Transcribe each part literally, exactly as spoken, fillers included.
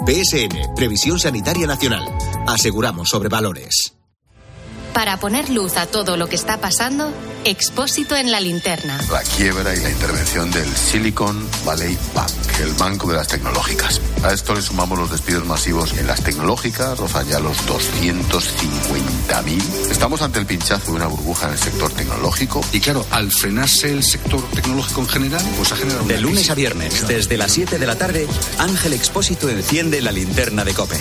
P S N, Previsión Sanitaria Nacional. Aseguramos sobre valores. Para poner luz a todo lo que está pasando, Expósito en la linterna. La quiebra y la intervención del Silicon Valley Bank, el banco de las tecnológicas. A esto le sumamos los despidos masivos en las tecnológicas, rozan ya los doscientos cincuenta mil. Estamos ante el pinchazo de una burbuja en el sector tecnológico. Y claro, al frenarse el sector tecnológico en general, pues ha generado una De lunes crisis. a viernes, desde las siete de la tarde, Ángel Expósito enciende la linterna de COPE.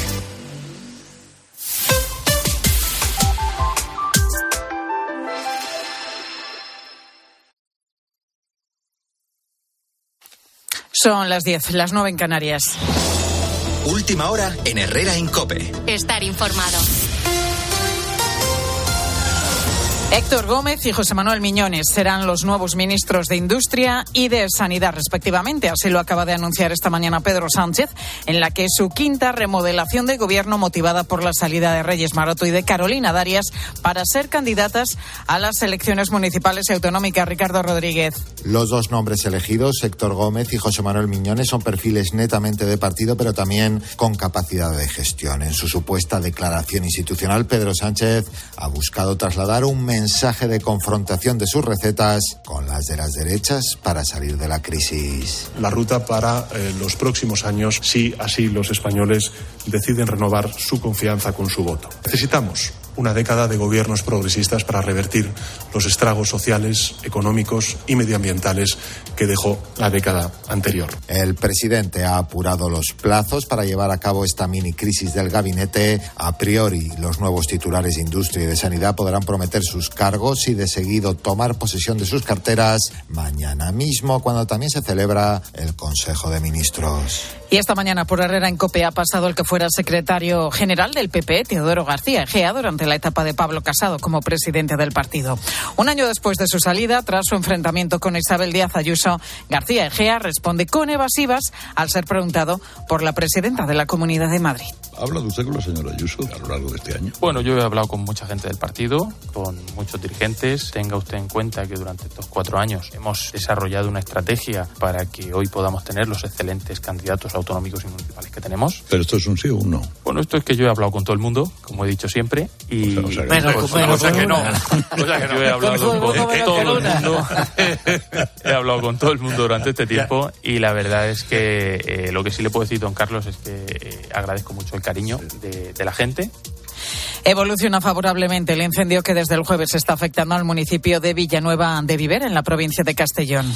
Son las diez, las nueve en Canarias. Última hora en Herrera en COPE. Estar informado. Héctor Gómez y José Manuel Miñones serán los nuevos ministros de Industria y de Sanidad, respectivamente. Así lo acaba de anunciar esta mañana Pedro Sánchez, en la que su quinta remodelación de gobierno, motivada por la salida de Reyes Maroto y de Carolina Darias, para ser candidatas a las elecciones municipales y autonómicas. Ricardo Rodríguez. Los dos nombres elegidos, Héctor Gómez y José Manuel Miñones, son perfiles netamente de partido, pero también con capacidad de gestión. En su supuesta declaración institucional, Pedro Sánchez ha buscado trasladar un mensaje mensaje de confrontación de sus recetas con las de las derechas para salir de la crisis. La ruta para eh, los próximos años, si así los españoles deciden renovar su confianza con su voto. Necesitamos una década de gobiernos progresistas para revertir los estragos sociales, económicos y medioambientales que dejó la década anterior. El presidente ha apurado los plazos para llevar a cabo esta mini crisis del gabinete. A priori, los nuevos titulares de Industria y de Sanidad podrán prometer sus cargos y de seguido tomar posesión de sus carteras mañana mismo, cuando también se celebra el Consejo de Ministros. Y esta mañana por Herrera en COPE ha pasado el que fuera secretario general del P P, Teodoro García Egea, durante la etapa de Pablo Casado como presidente del partido. Un año después de su salida, tras su enfrentamiento con Isabel Díaz Ayuso, García Egea responde con evasivas al ser preguntado por la presidenta de la Comunidad de Madrid. ¿Ha hablado usted con la señora Ayuso a lo largo de este año? Bueno, yo he hablado con mucha gente del partido, con muchos dirigentes. Tenga usted en cuenta que durante estos cuatro años hemos desarrollado una estrategia para que hoy podamos tener los excelentes candidatos autonómicos y municipales que tenemos. ¿Pero esto es un sí o un no? Bueno, esto es que yo he hablado con todo el mundo, como he dicho siempre, y... O sea, o sea, Pero, pues, bueno, o sea que no. una. O sea que yo he hablado con, con todo el mundo. He hablado con todo el mundo durante este tiempo y la verdad es que eh, lo que sí le puedo decir, don Carlos, es que eh, agradezco mucho el cariño de, de la gente. Evoluciona favorablemente el incendio que desde el jueves está afectando al municipio de Villanueva de Viver, en la provincia de Castellón.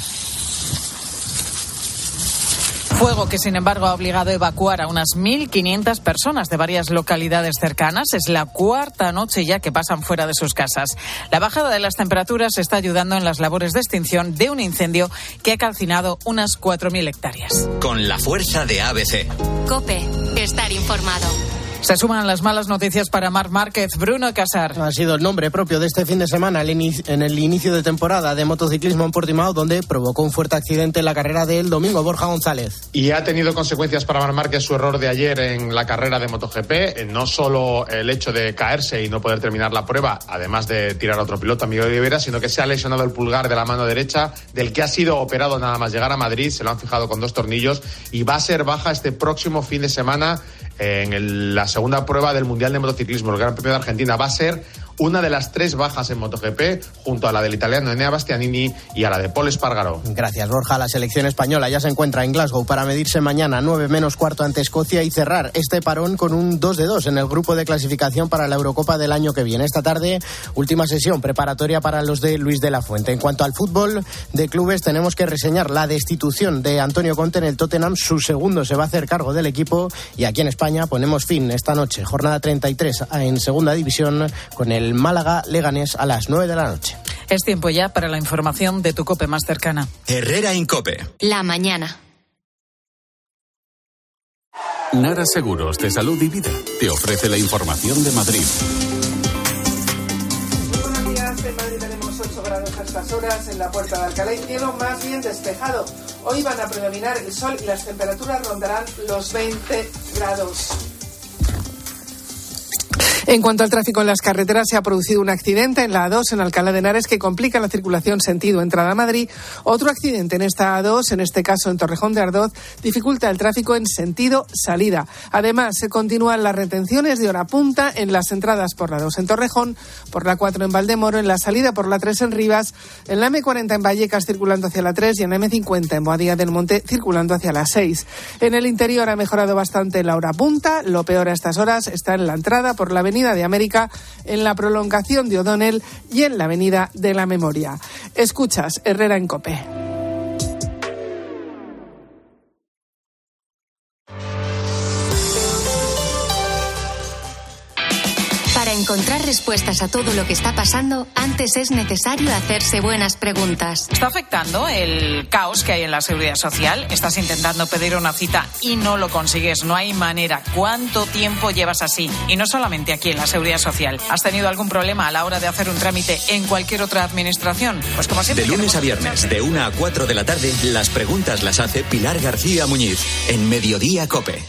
Fuego que, sin embargo, ha obligado a evacuar a unas mil quinientas personas de varias localidades cercanas. Es la cuarta noche ya que pasan fuera de sus casas. La bajada de las temperaturas está ayudando en las labores de extinción de un incendio que ha calcinado unas cuatro mil hectáreas. Con la fuerza de A B C. COPE. Estar informado. Se suman las malas noticias para Marc Márquez. Bruno Casar. Ha sido el nombre propio de este fin de semana en el inicio de temporada de motociclismo en Portimao, donde provocó un fuerte accidente en la carrera del domingo. Borja González. Y ha tenido consecuencias para Marc Márquez su error de ayer en la carrera de MotoGP. No solo el hecho de caerse y no poder terminar la prueba, además de tirar a otro piloto, Miguel Oliveira, sino que se ha lesionado el pulgar de la mano derecha, del que ha sido operado nada más llegar a Madrid. Se lo han fijado con dos tornillos y va a ser baja este próximo fin de semana en el, la segunda prueba del Mundial de Motociclismo, el Gran Premio de Argentina. Va a ser una de las tres bajas en MotoGP, junto a la del italiano Enea Bastianini y a la de Pol Espargaró. Gracias, Borja. La selección española ya se encuentra en Glasgow para medirse mañana nueve menos cuarto ante Escocia y cerrar este parón con un dos de dos en el grupo de clasificación para la Eurocopa del año que viene. Esta tarde, última sesión preparatoria para los de Luis de la Fuente. En cuanto al fútbol de clubes, tenemos que reseñar la destitución de Antonio Conte en el Tottenham. Su segundo se va a hacer cargo del equipo y aquí en España ponemos fin esta noche, jornada treinta y tres en segunda división, con el Málaga Leganés a las nueve de la noche. Es tiempo ya para la información de tu COPE más cercana. Herrera en COPE. La mañana. Nara Seguros de Salud y Vida te ofrece la información de Madrid. Buenos días, en Madrid tenemos ocho grados a estas horas en la Puerta de Alcalá y cielo más bien despejado. Hoy van a predominar el sol y las temperaturas rondarán los veinte grados. En cuanto al tráfico en las carreteras, se ha producido un accidente en la A dos en Alcalá de Henares que complica la circulación sentido entrada a Madrid. Otro accidente en esta A dos, en este caso en Torrejón de Ardoz, dificulta el tráfico en sentido salida. Además, se continúan las retenciones de hora punta en las entradas por la dos en Torrejón, por la cuatro en Valdemoro, en la salida por la tres en Rivas, en la eme cuarenta en Vallecas circulando hacia la tres y en la eme cincuenta en Boadilla del Monte circulando hacia la seis. En el interior ha mejorado bastante la hora punta. Lo peor a estas horas está en la entrada por la avenida de América, en la prolongación de O'Donnell y en la avenida de la Memoria. Escuchas Herrera en COPE. Para encontrar respuestas a todo lo que está pasando, antes es necesario hacerse buenas preguntas. ¿Está afectando el caos que hay en la Seguridad Social? ¿Estás intentando pedir una cita y no lo consigues? No hay manera. ¿Cuánto tiempo llevas así? Y no solamente aquí en la Seguridad Social. ¿Has tenido algún problema a la hora de hacer un trámite en cualquier otra administración? Pues como siempre. De lunes a viernes, de una a cuatro de la tarde, las preguntas las hace Pilar García Muñiz en Mediodía COPE.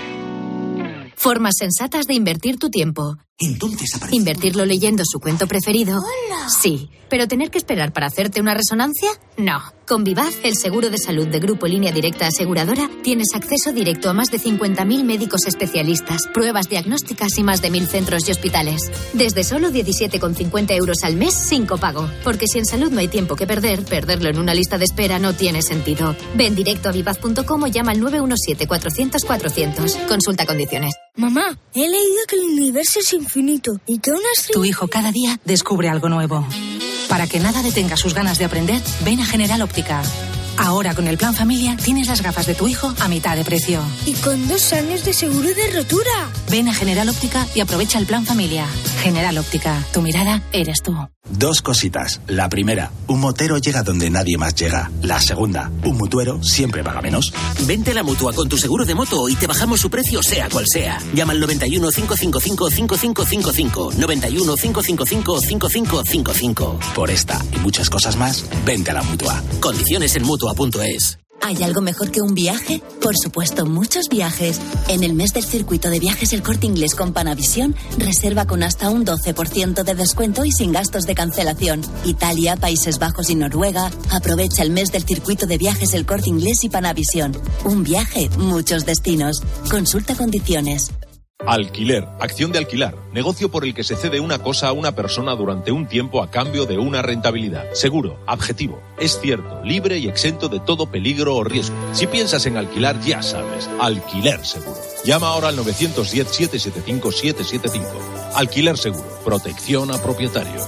Formas sensatas de invertir tu tiempo. Entonces aparece... ¿Invertirlo leyendo su cuento preferido? ¡Hola! Sí. ¿Pero tener que esperar para hacerte una resonancia? No. Con Vivaz, el seguro de salud de Grupo Línea Directa Aseguradora, tienes acceso directo a más de cincuenta mil médicos especialistas, pruebas diagnósticas y más de mil centros y hospitales. Desde solo diecisiete con cincuenta euros al mes sin copago. Porque si en salud no hay tiempo que perder, perderlo en una lista de espera no tiene sentido. Ven directo a vivaz punto com o llama al nueve uno siete cuatrocientos cuatrocientos. Consulta condiciones. Mamá, he leído que el universo es infinito y que una estrella... Tu hijo cada día descubre algo nuevo. Para que nada detenga sus ganas de aprender, ven a General Óptica. Ahora con el Plan Familia tienes las gafas de tu hijo a mitad de precio. Y con dos años de seguro de rotura. Ven a General Óptica y aprovecha el Plan Familia. General Óptica, tu mirada eres tú. Dos cositas. La primera, un motero llega donde nadie más llega. La segunda, un mutuero siempre paga menos. Vente a la Mutua con tu seguro de moto y te bajamos su precio sea cual sea. Llama al noventa y uno, cinco cinco cinco, cinco cinco cinco cinco. noventa y uno, cinco cinco cinco, cinco cinco cinco cinco. Por esta y muchas cosas más, vente a la Mutua. Condiciones en mutua punto es. ¿Hay algo mejor que un viaje? Por supuesto, muchos viajes. En el mes del circuito de viajes El Corte Inglés con Panavisión, reserva con hasta un doce por ciento de descuento y sin gastos de cancelación. Italia, Países Bajos y Noruega. Aprovecha el mes del circuito de viajes El Corte Inglés y Panavisión. Un viaje, muchos destinos. Consulta condiciones. Alquiler, acción de alquilar, negocio por el que se cede una cosa a una persona durante un tiempo a cambio de una rentabilidad. Seguro, objetivo, es cierto, libre y exento de todo peligro o riesgo. Si piensas en alquilar, ya sabes, Alquiler Seguro. Llama ahora al nueve uno cero, siete siete cinco, siete siete cinco. Alquiler Seguro, protección a propietarios.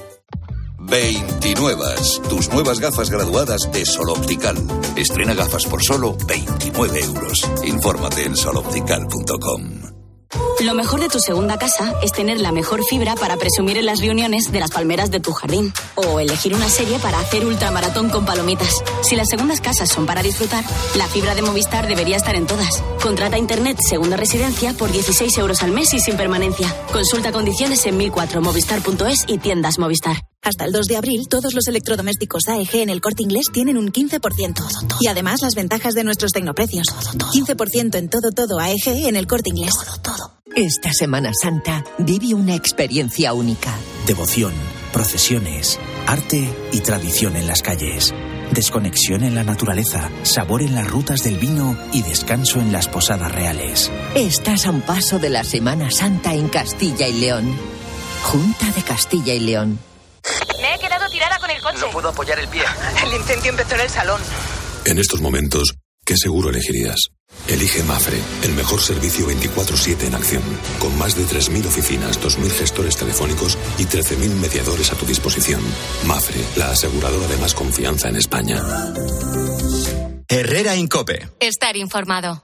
veintinuevas, tus nuevas gafas graduadas de Sol Optical. Estrena gafas por solo veintinueve euros. Infórmate en sol optical punto com. Lo mejor de tu segunda casa es tener la mejor fibra para presumir en las reuniones de las palmeras de tu jardín. O elegir una serie para hacer ultramaratón con palomitas. Si las segundas casas son para disfrutar, la fibra de Movistar debería estar en todas. Contrata internet segunda residencia por dieciséis euros al mes y sin permanencia. Consulta condiciones en mil cuatro movistar punto es y tiendas Movistar. Hasta el dos de abril, todos los electrodomésticos A E G en El Corte Inglés tienen un quince por ciento. Todo, todo. Y además las ventajas de nuestros tecnoprecios. Todo, todo. quince por ciento en todo, todo A E G en El Corte Inglés. Todo, todo. Esta Semana Santa vive una experiencia única. Devoción, procesiones, arte y tradición en las calles. Desconexión en la naturaleza, sabor en las rutas del vino y descanso en las posadas reales. Estás a un paso de la Semana Santa en Castilla y León. Junta de Castilla y León. Me he quedado tirada con el coche. No puedo apoyar el pie. El incendio empezó en el salón. En estos momentos, ¿qué seguro elegirías? Elige Mafre, el mejor servicio veinticuatro siete en acción, con más de tres mil oficinas, dos mil gestores telefónicos y trece mil mediadores a tu disposición. Mafre, la aseguradora de más confianza en España. Herrera en COPE. Estar informado.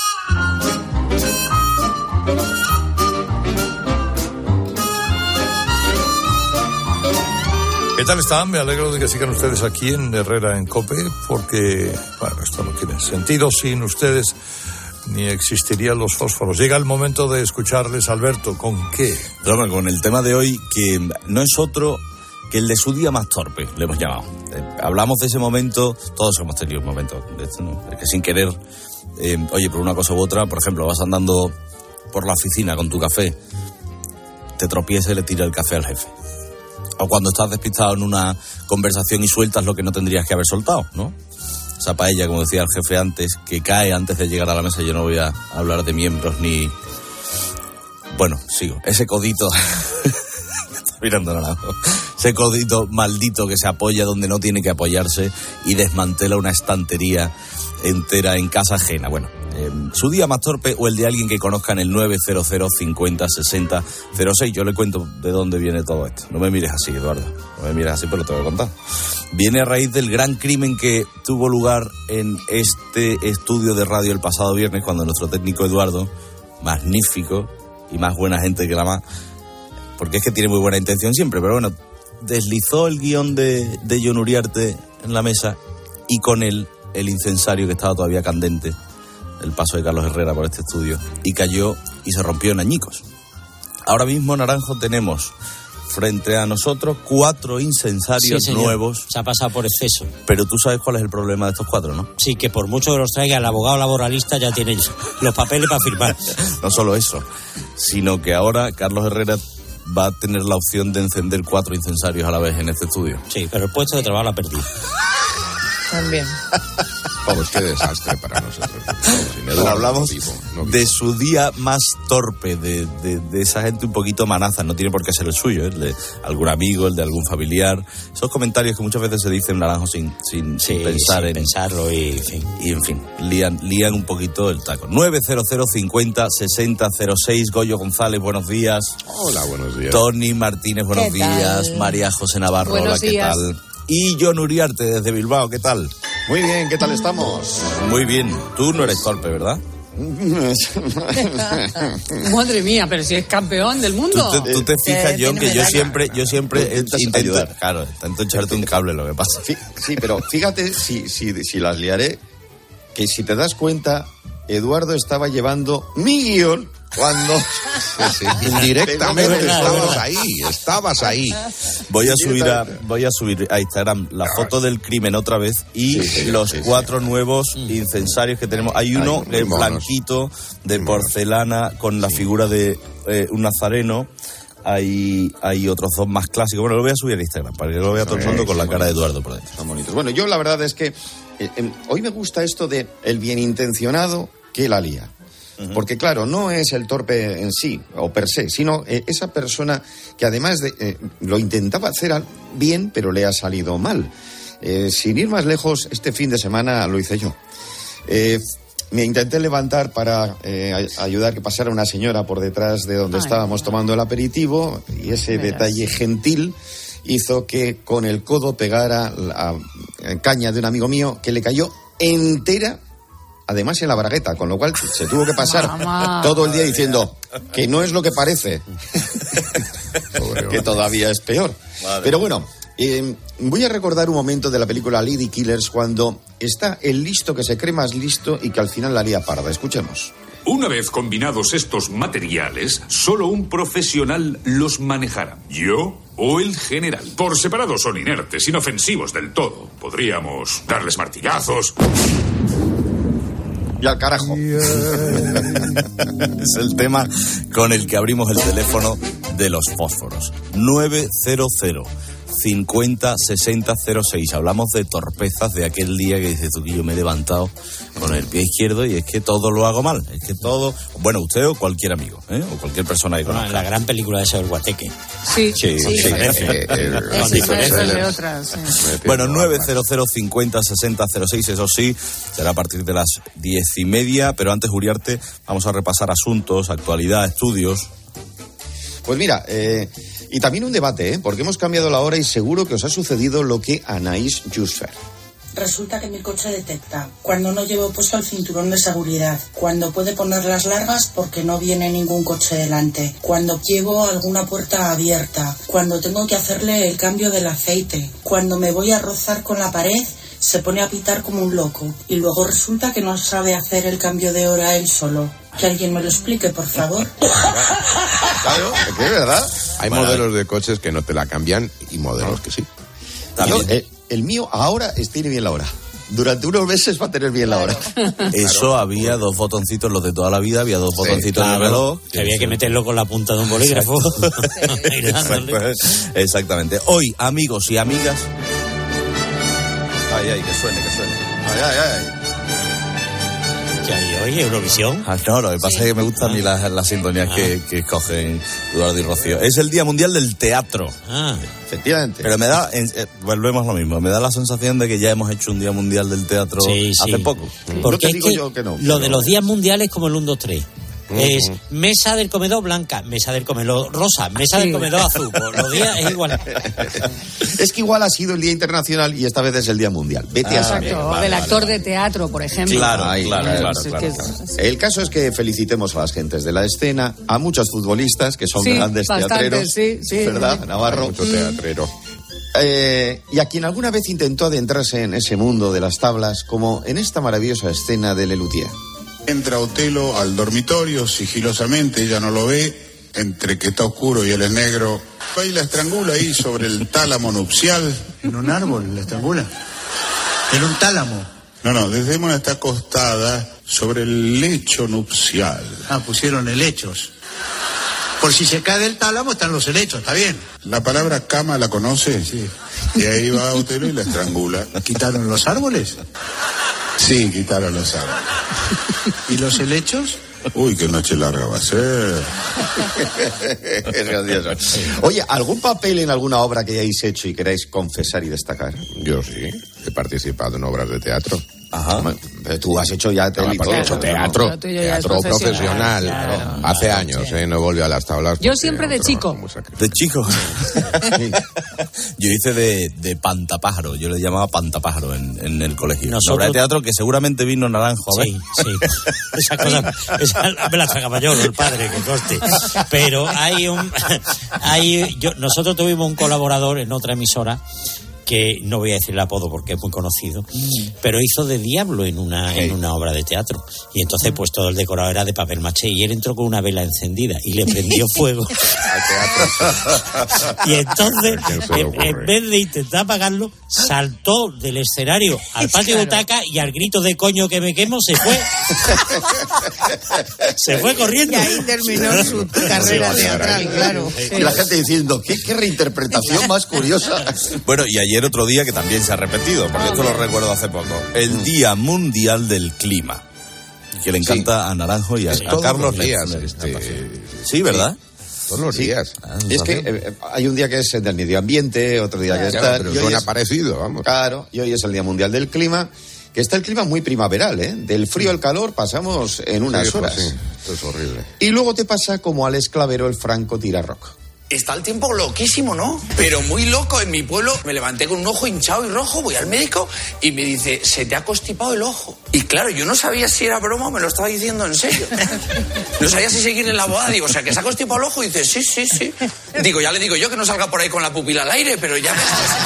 ¿Qué tal están? Me alegro de que sigan ustedes aquí en Herrera en COPE, porque, bueno, esto no tiene sentido sin ustedes, ni existirían los fósforos. Llega el momento de escucharles, Alberto, ¿con qué? Bueno, con el tema de hoy, que no es otro que el de su día más torpe, le hemos llamado. Eh, hablamos de ese momento, todos hemos tenido un momento de esto, ¿no? Es que sin querer, eh, oye, por una cosa u otra, por ejemplo, vas andando por la oficina con tu café te tropieza y le tira el café al jefe. O cuando estás despistado en una conversación y sueltas lo que no tendrías que haber soltado, ¿no? Esa paella, como decía el jefe antes, que cae antes de llegar a la mesa. Yo no voy a hablar de miembros ni... Bueno, sigo. Ese codito... mirando Naranjo. Ese codito maldito que se apoya donde no tiene que apoyarse y desmantela una estantería entera en casa ajena. Bueno, eh, su día más torpe o el de alguien que conozca en el nueve cero cero cincuenta sesenta cero seis. Yo le cuento de dónde viene todo esto. No me mires así, Eduardo. No me mires así, pero te voy a contar. Viene a raíz del gran crimen que tuvo lugar en este estudio de radio el pasado viernes, cuando nuestro técnico Eduardo, magnífico y más buena gente que la más, porque es que tiene muy buena intención siempre, pero bueno, deslizó el guión de, de Jon Uriarte en la mesa y con él el incensario que estaba todavía candente, el paso de Carlos Herrera por este estudio, y cayó y se rompió en añicos. Ahora mismo, Naranjo, tenemos frente a nosotros cuatro incensarios sí, nuevos. Se ha pasado por exceso. Pero tú sabes cuál es el problema de estos cuatro, ¿no? Sí, que por mucho que los traiga el abogado laboralista ya tiene los papeles para firmar. No solo eso, sino que ahora Carlos Herrera va a tener la opción de encender cuatro incensarios a la vez en este estudio. Sí, pero el puesto de trabajo lo ha perdido. También. Vamos, qué desastre para nosotros. Pero hablamos no vivo, no vivo. de su día más torpe, de, de, de esa gente un poquito manaza. No tiene por qué ser el suyo, ¿eh? El de algún amigo, el de algún familiar. Esos comentarios que muchas veces se dicen, Naranjo, sin, sin, sí, sin pensar sin en... pensarlo y, en fin. Y, en fin, lían, lían un poquito el taco. nueve cero cero cincuenta sesenta cero seis. Goyo González, buenos días. Hola, buenos días. Tony Martínez, buenos días. María José Navarro, buenos hola, ¿qué días. tal? Y Jon Uriarte desde Bilbao, ¿qué tal? Muy bien, ¿qué tal estamos? Muy bien. Tú no eres torpe, ¿verdad? Madre mía, pero si es campeón del mundo. Tú te, tú te fijas, eh, Jon, que yo siempre, yo siempre Intentas intento, ayudar. claro, intento echarte un cable, lo que pasa. Sí, sí, pero fíjate si, si, si las liaré, que si te das cuenta, Eduardo estaba llevando mi guión cuando... Sí, sí. Indirectamente estabas ahí, estabas ahí. Voy a subir a, voy a subir a Instagram la foto del crimen otra vez y sí, sí, los sí, sí. cuatro nuevos incensarios que tenemos. Hay uno Ay, eh, monos. blanquito de porcelana con la figura de eh, un nazareno. Hay, hay otros dos más clásicos. Bueno, lo voy a subir a Instagram para que lo vea todo el mundo con la cara de Eduardo por dentro. Son bonitos. Bueno, yo la verdad es que eh, eh, hoy me gusta esto de el bien intencionado que la lía. Porque claro, no es el torpe en sí o per se, sino eh, esa persona que además de eh, lo intentaba hacer bien, pero le ha salido mal. Eh, sin ir más lejos, este fin de semana lo hice yo. Eh, me intenté levantar para eh, ayudar que pasara una señora por detrás de donde Ay, estábamos tomando el aperitivo, y ese verás. Detalle gentil hizo que con el codo pegara la caña de un amigo mío que le cayó entera, además en la bragueta, con lo cual se tuvo que pasar Mamá. todo el día diciendo que no es lo que parece, que todavía es peor. Madre. Pero bueno, eh, voy a recordar un momento de la película Lady Killers cuando está el listo que se cree más listo y que al final la lía parda. Escuchemos. Una vez combinados estos materiales, solo un profesional los manejará. ¿Yo o el general? Por separado son inertes, inofensivos del todo. Podríamos darles martillazos... Y al carajo. Es el tema con el que abrimos el teléfono de los fósforos. nueve cero cero cincuenta sesenta cero seis. Hablamos de torpezas de aquel día que dices tú que yo me he levantado con el pie izquierdo y es que todo lo hago mal. Es que todo... Bueno, usted o cualquier amigo, ¿eh? O cualquier persona que bueno, conozca. la gran película esa del Guateque. Sí, sí, sí. sí. Eh, con diferencias de otras. Sí. Bueno, nueve cero cero cincuenta sesenta cero seis, eso sí, será a partir de las diez y media, pero antes, Uriarte, vamos a repasar asuntos, actualidad, estudios. Pues mira, eh, y también un debate, ¿eh? Porque hemos cambiado la hora y seguro que os ha sucedido lo que a Anaïs Jusfer. Resulta que mi coche detecta cuando no llevo puesto el cinturón de seguridad, cuando puede poner las largas porque no viene ningún coche delante, cuando llevo alguna puerta abierta, cuando tengo que hacerle el cambio del aceite, cuando me voy a rozar con la pared, se pone a pitar como un loco y luego resulta que no sabe hacer el cambio de hora él solo. Que alguien me lo explique, por favor. Claro, es que es verdad. Hay bueno, modelos de coches que no te la cambian y modelos no. que sí. También, el, el mío ahora tiene bien la hora. durante unos meses va a tener bien la hora. Eso Claro. había dos botoncitos, los de toda la vida, había dos botoncitos en el Claro, reloj. que había que meterlo con la punta de un bolígrafo. Ir dándole. Exactamente. Hoy, amigos y amigas. Ay, ay, que suene, que suene. Ay, ay, ay. ¿Qué hay hoy? ¿Eurovisión? Ah, no, lo que pasa es que me gustan a mí las, las sintonías Ah. que, que escogen Eduardo y Rocío. Es el Día Mundial del Teatro. Ah, efectivamente. Pero me da, en- eh, volvemos a lo mismo, me da la sensación de que ya hemos hecho un Día Mundial del Teatro Sí, hace sí. poco. Porque te es digo que yo que no, lo pero- de los días mundiales como el uno, dos, tres. Ujú. Es mesa del comedor blanca, mesa del comedor rosa, mesa Sí. del comedor azul. Pues los días es igual. Es que igual ha sido el Día Internacional y esta vez es el Día Mundial. Vete a saber. Exacto, del actor de teatro, por ejemplo. Ahí, claro, ahí. claro, Sí, claro, que claro. es- El caso es que felicitemos a las gentes de la escena, a muchos futbolistas que son Sí, grandes bastantes, teatreros, sí, sí. ¿verdad, Navarro? Mucho teatrero. Eh, y a quien alguna vez intentó adentrarse en ese mundo de las tablas, como en esta maravillosa escena de Lelutier. Entra Otelo al dormitorio sigilosamente, ella no lo ve, entre que está oscuro y él es negro. Va y la estrangula ahí sobre el tálamo nupcial. ¿En un árbol la estrangula? ¿En un tálamo? No, no, Desdémona está acostada sobre el lecho nupcial. Ah, pusieron helechos. Por si se cae del tálamo están los helechos, está bien. La palabra cama la conoce. Sí. Y ahí va Otelo y la estrangula. ¿Quitaron los árboles? Sí, quitaron los árboles. ¿Y los helechos? Uy, qué noche larga va a ser. Es gracioso. Oye, ¿algún papel en alguna obra que hayáis hecho y queráis confesar y destacar? Yo sí, he participado en obras de teatro. Ajá. Pero tú has hecho ya tele y No, todo. he hecho ¿no? teatro, Lo tuyo ya es teatro profesional, profesional. claro. Hace años, ¿eh? No volvió a las tablas. Yo porque siempre era de un chico. trabajo muy sacrificado. De chico. Yo hice de, de pantapájaro, yo le llamaba pantapájaro en, en el colegio. Nosotros- Una obra de teatro que seguramente vino Naranjo a ver. Sí, sí. Esa cosa, esa me la tragaba yo, no el padre, que coste. Pero hay un, hay, yo, nosotros tuvimos un colaborador en otra emisora que no voy a decir el apodo porque es muy conocido, pero hizo de diablo en una, en una obra de teatro. Y entonces pues todo el decorado era de papel maché y él entró con una vela encendida y le prendió fuego. Y entonces, ¿A quién se le en, ocurre? en vez de intentar apagarlo, saltó del escenario al patio de butaca y al grito de coño que me quemo se fue. Se fue corriendo. Y ahí terminó su carrera teatral, claro. Y la gente diciendo, ¿qué, qué reinterpretación más curiosa? Bueno, y ayer otro día que también se ha repetido, porque esto lo recuerdo hace poco. El Día Mundial del Clima. Que le encanta a Naranjo y a, Es a todos Carlos los días, Lez. este, Sí, ¿verdad? Todos los Sí. días. Es que eh, hay un día que es el del medio ambiente, otro día que es Claro, tal. pero y hoy suena es- parecido, vamos. Claro, y hoy es el Día Mundial del Clima, que está el clima muy primaveral, ¿eh? Del frío al calor pasamos en unas Sí, pues horas. sí, esto es horrible. Y luego te pasa como al esclavero el Franco Tirarroc. Está el tiempo loquísimo, ¿no? Pero muy loco. En mi pueblo me levanté con un ojo hinchado y rojo, voy al médico y me dice, se te ha constipado el ojo. Y claro, yo no sabía si era broma o me lo estaba diciendo en serio. No sabía si seguir en la boda. Digo, o sea, que se ha constipado el ojo. Y dice, sí, sí, sí. Digo, ya le digo yo que no salga por ahí con la pupila al aire, pero ya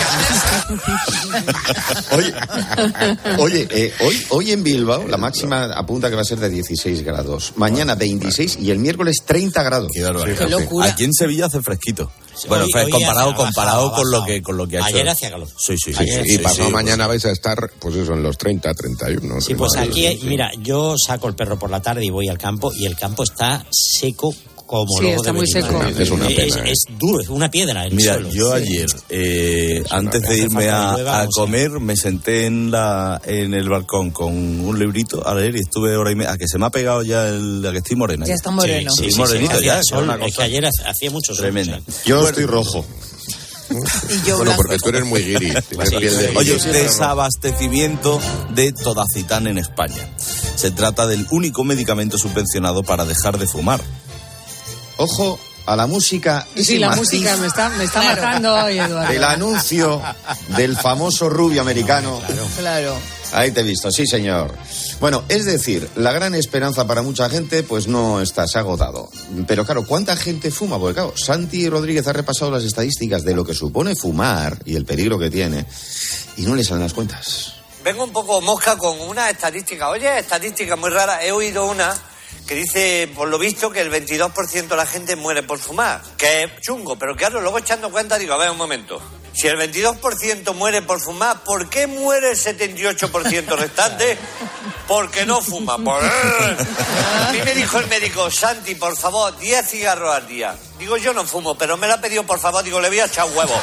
me... Oye, oye eh, hoy, hoy en Bilbao la máxima apunta que va a ser de dieciséis grados. Mañana veintiséis y el miércoles treinta grados. Qué barbaridad. Qué locura. Aquí en Sevilla hace fresquito. Bueno, Hoy- fue hoy comparado, ha comparado bajado, con lo bajado. que con lo que ha hecho. Ayer hacía calor. Sí, sí, sí. Sí, sí, y pasado sí, mañana vais a estar, pues eso, en los treinta, treinta y uno. Sí, pues treinta y dos, aquí, sí. mira, yo saco el perro por la tarde y voy al campo y el campo está seco como Sí, lobo está de muy Benidorm. seco. Es una Es- pena, ¿eh? es duro, es una piedra el Mira, suelo. yo Sí. ayer, eh, antes de Hace irme falta a, que llueva, a o sea. comer, me senté en la en el balcón con un librito a leer y estuve hora y media, a que se me ha pegado ya el, a que estoy morena. Ya está moreno. Sí, Sí, sí, morenito sí, ya, hacía que sol, era una es que cosa ayer hace- hacía mucho sol. tremenda. o sea. Yo estoy rojo. Y yo Bueno, blanco. porque tú eres muy guiri. tienes Sí, piel de sí. Oye, guiri. desabastecimiento de Todacitán en España. Se trata del único medicamento subvencionado para dejar de fumar. Ojo a la música. Sí, ese la matiz música me está, me está matando hoy, Eduardo. del anuncio del famoso rubio americano. Claro. Ahí te he visto, sí señor. Bueno, es decir, la gran esperanza para mucha gente pues no está, se ha agotado. Pero claro, ¿cuánta gente fuma? Porque claro, Santi Rodríguez ha repasado las estadísticas de lo que supone fumar y el peligro que tiene y no le salen las cuentas. Vengo un poco mosca con una estadística. Oye, estadística muy rara. He oído una que dice, por lo visto, que el veintidós por ciento de la gente muere por fumar. Que es chungo, pero claro, luego echando cuenta digo, a ver, un momento. Si el veintidós por ciento muere por fumar, ¿por qué muere el setenta y ocho por ciento restante? Porque no fuma. Por... A mí me dijo el médico, Santi, por favor, diez cigarros al día. Digo, yo no fumo, pero me lo ha pedido, por favor. Digo, le voy a echar huevo.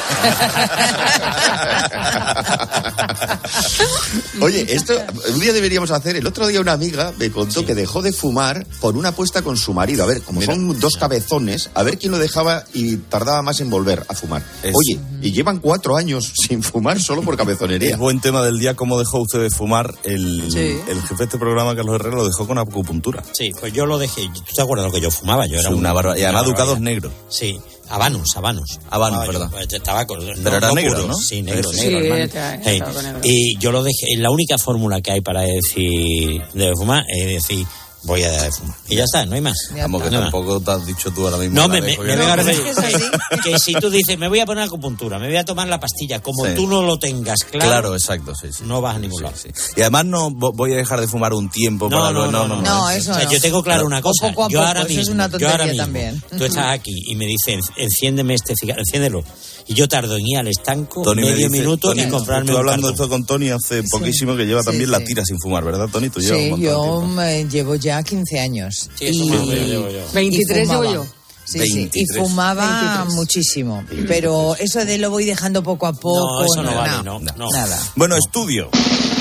Oye, esto un día deberíamos hacer. El otro día una amiga me contó sí. que dejó de fumar por una apuesta con su marido. A ver, como Mira. son dos cabezones, a ver quién lo dejaba y tardaba más en volver a fumar. Es... Oye, y llevan cuatro años sin fumar solo por cabezonería. Es buen tema del día, cómo dejó usted de fumar. El, sí. el jefe de este programa, Carlos Herrera, lo dejó con acupuntura. Sí, pues yo lo dejé. ¿Tú te acuerdas de lo que yo fumaba? Yo era sí, una barba... Y además ducados negros. Sí. Habanos, habanos. Habanos, perdón. Tabaco. Pero no, era no negro, puro, ¿no? Sí, negro, sí, negro, sí, hermano. está, hey, está negro. Y yo lo dejé, la única fórmula que hay para decir de fumar es decir, voy a dejar de fumar. Y ya está, no hay más. Como que no tampoco más. Te has dicho tú ahora mismo. No, me, me, me vengo a referir. Es que, que si tú dices, me voy a poner acupuntura, me voy a tomar la pastilla, como sí. tú no lo tengas claro. Claro, exacto, sí, sí. No vas a ningún sí, lado. Sí. Y además no voy a dejar de fumar un tiempo no, para no, luego. No, no, no. no, no eso o sea, no. yo tengo claro una cosa. Poco a poco, yo ahora eso mismo, es una yo ahora mismo, también. Tú estás aquí y me dices, enciéndeme este cigarro, enciéndelo. Y yo tardo en ir al estanco Tony medio dice, minuto Tony, y comprarme un hablando cartón. de esto con Tony hace poquísimo sí, que lleva también sí, la tira sí. sin fumar, ¿verdad, Tony? Tú llevas sí, un yo me llevo ya quince años. Sí, eso y, más llevo yo. veintitrés llevo yo. Sí, sí, y fumaba veintitrés muchísimo. Pero eso de lo voy dejando poco a poco. No, eso no, no vale, no, no, no. Nada. Bueno, estudio.